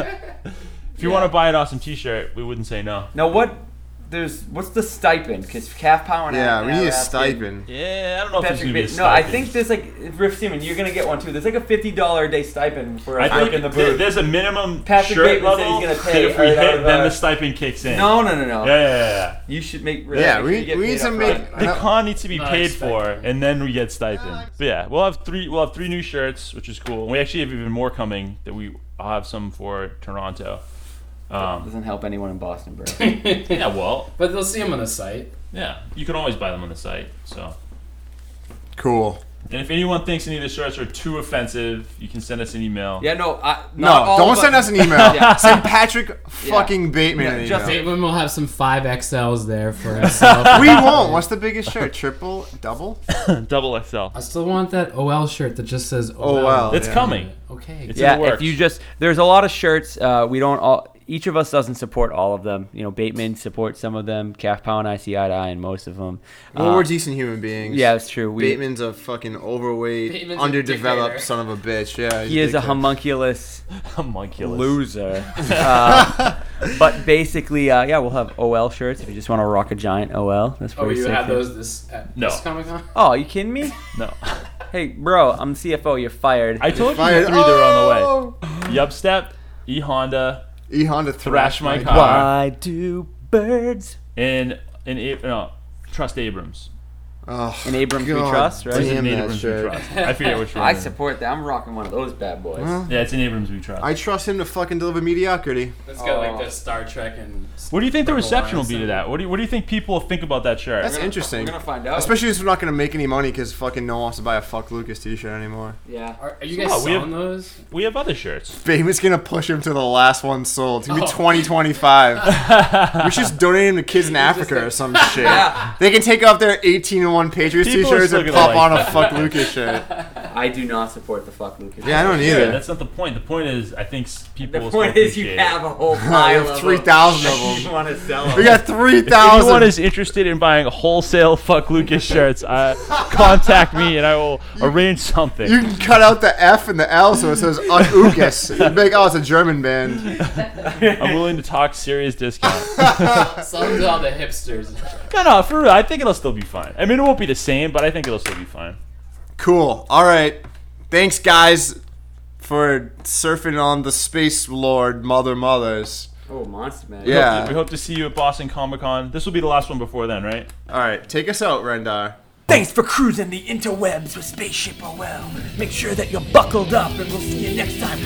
E: if you want to buy an awesome T-shirt, we wouldn't say no.
D: Now what's the stipend? Because Calf Power and
C: Yeah,
D: I
C: we need a
D: asking
C: stipend.
E: Yeah, I don't know if
D: Patrick
E: there's
D: Bateman.
E: gonna be a
D: No, I
E: stipend.
D: think there's like Riff Seaman, you're gonna get one too. There's like a $50 a day stipend for us
E: I
D: working
E: think
D: the booth.
E: there's a minimum
D: Patrick
E: shirt
D: Bateman said
E: level.
D: he's gonna
E: that
D: pay
E: if we
D: right out
E: hit,
D: of
E: then
D: our-
E: the stipend kicks in.
D: No.
E: Yeah.
D: You should make.
C: Yeah,
D: make sure you get
C: we need
D: paid
C: to
D: up
C: make-
D: front.
E: The con needs to be
B: Not
E: paid for,
B: expected.
E: and then we get stipend. But yeah, we'll have three new shirts, which is cool. And we actually have even more coming. I'll have some for Toronto.
D: Doesn't help anyone in Boston, bro.
E: Yeah, well,
B: But they'll see them on the site.
E: yeah, you can always buy them on the site. So,
C: Cool.
E: and if anyone thinks any of the shirts are too offensive, you can send us an email.
D: Yeah, no.
C: No, don't send us an email.
D: Yeah.
C: Send Patrick fucking Bateman
D: Yeah,
C: an
D: just-
C: email.
B: Bateman will have some 5XLs there for himself.
C: We won't. What's the biggest shirt? Triple? Double?
E: Double XL.
B: I still want that OL shirt that just says OL.
C: Oh, wow.
E: It's
C: yeah.
E: coming.
B: Okay.
E: It's in the works.
D: if you just there's a lot of shirts. We don't all. Each of us doesn't support all of them. You know, Bateman supports some of them. Calf Pow and I see eye to eye in most of them.
C: Well, we're decent human beings.
D: Yeah, that's true.
C: Bateman's a fucking overweight,
B: Bateman's a
C: underdeveloped
B: dictator.
C: son of a bitch. Yeah,
D: He is a
C: dictator.
D: homunculus
E: Homunculus.
D: loser. But basically, we'll have OL shirts if you just want to rock a giant OL. That's
B: Oh,
D: pretty
B: you
D: sick.
B: had those at
E: No.
B: this Comic Con?
D: Oh, you kidding me?
E: No.
D: Hey, bro, I'm CFO. You're fired.
E: I told you the
C: Fired.
E: three that were on the way.
C: Oh!
E: Yubstep, E Honda,
C: E Honda
E: Thrash my car.
D: Why do birds?
E: and Trust Abrams.
C: Oh,
D: In Abrams we
C: God
D: trust, right?
E: It's
C: damn
E: in
C: that
E: Abrams we
C: shit.
E: trust. I forget which one.
D: I support that. I'm rocking one of those bad boys.
C: Well,
E: Yeah, it's in Abrams we trust.
C: I trust him to fucking deliver mediocrity.
B: It's got like the Star Trek and.
E: What do you think the
B: Purple
E: reception will
B: Line
E: be to
B: symbol.
E: that? What do you think people think about that shirt?
C: That's interesting.
D: We're gonna find out.
C: Especially since we're not gonna make any money because fucking no one wants to buy a Fuck Lucas t-shirt anymore.
D: Yeah.
B: Are you guys
E: Oh, we have-
B: selling those?
E: We have other shirts.
C: Bateman's gonna push him to the last one sold. It's gonna be
B: Oh.
C: 2025. We should just donate him to kids in Africa or some shit.
D: Yeah.
C: They can take off their 18-1 Patriots
E: People are
C: t-shirts
E: still
C: and
E: gonna
C: pop
E: like
C: on a Fuck Lucas shirt.
D: I do not support the fuck Lucas.
C: Yeah, I don't
E: Yeah,
C: either.
E: that's not the point. The point is, I think people
D: The
E: will
D: point
E: still
D: is, you
E: appreciate
D: have
E: it.
D: a whole
C: We
D: pile
C: have
D: of
C: 3,000 of
D: them. You
C: them.
D: want to sell them?
C: We got
E: If
C: 3,000.
E: anyone is interested in buying wholesale Fuck Lucas shirts, contact me and I will arrange something.
C: You can cut out the F and the L so it says Ukes. You'd be like, oh, it's a German band.
E: I'm willing to talk serious discount.
B: Sell them to all the hipsters.
E: No, for real. I think it'll still be fine. I mean, it won't be the same, but I think it'll still be fine.
C: Cool. All right. Thanks, guys, for surfing on the Space Lord Mothers.
D: Oh, Monster Man.
C: Yeah.
E: We hope to see you at Boston Comic Con. This will be the last one before then, right?
C: All right. Take us out, Rendar.
G: Thanks for cruising the interwebs with Spaceship OL. Make sure that you're buckled up and we'll see you next time.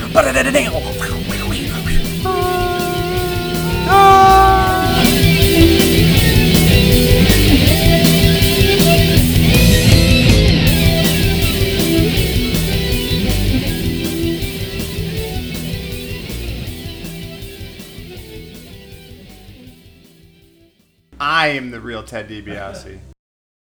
C: I am the real Ted DiBiase.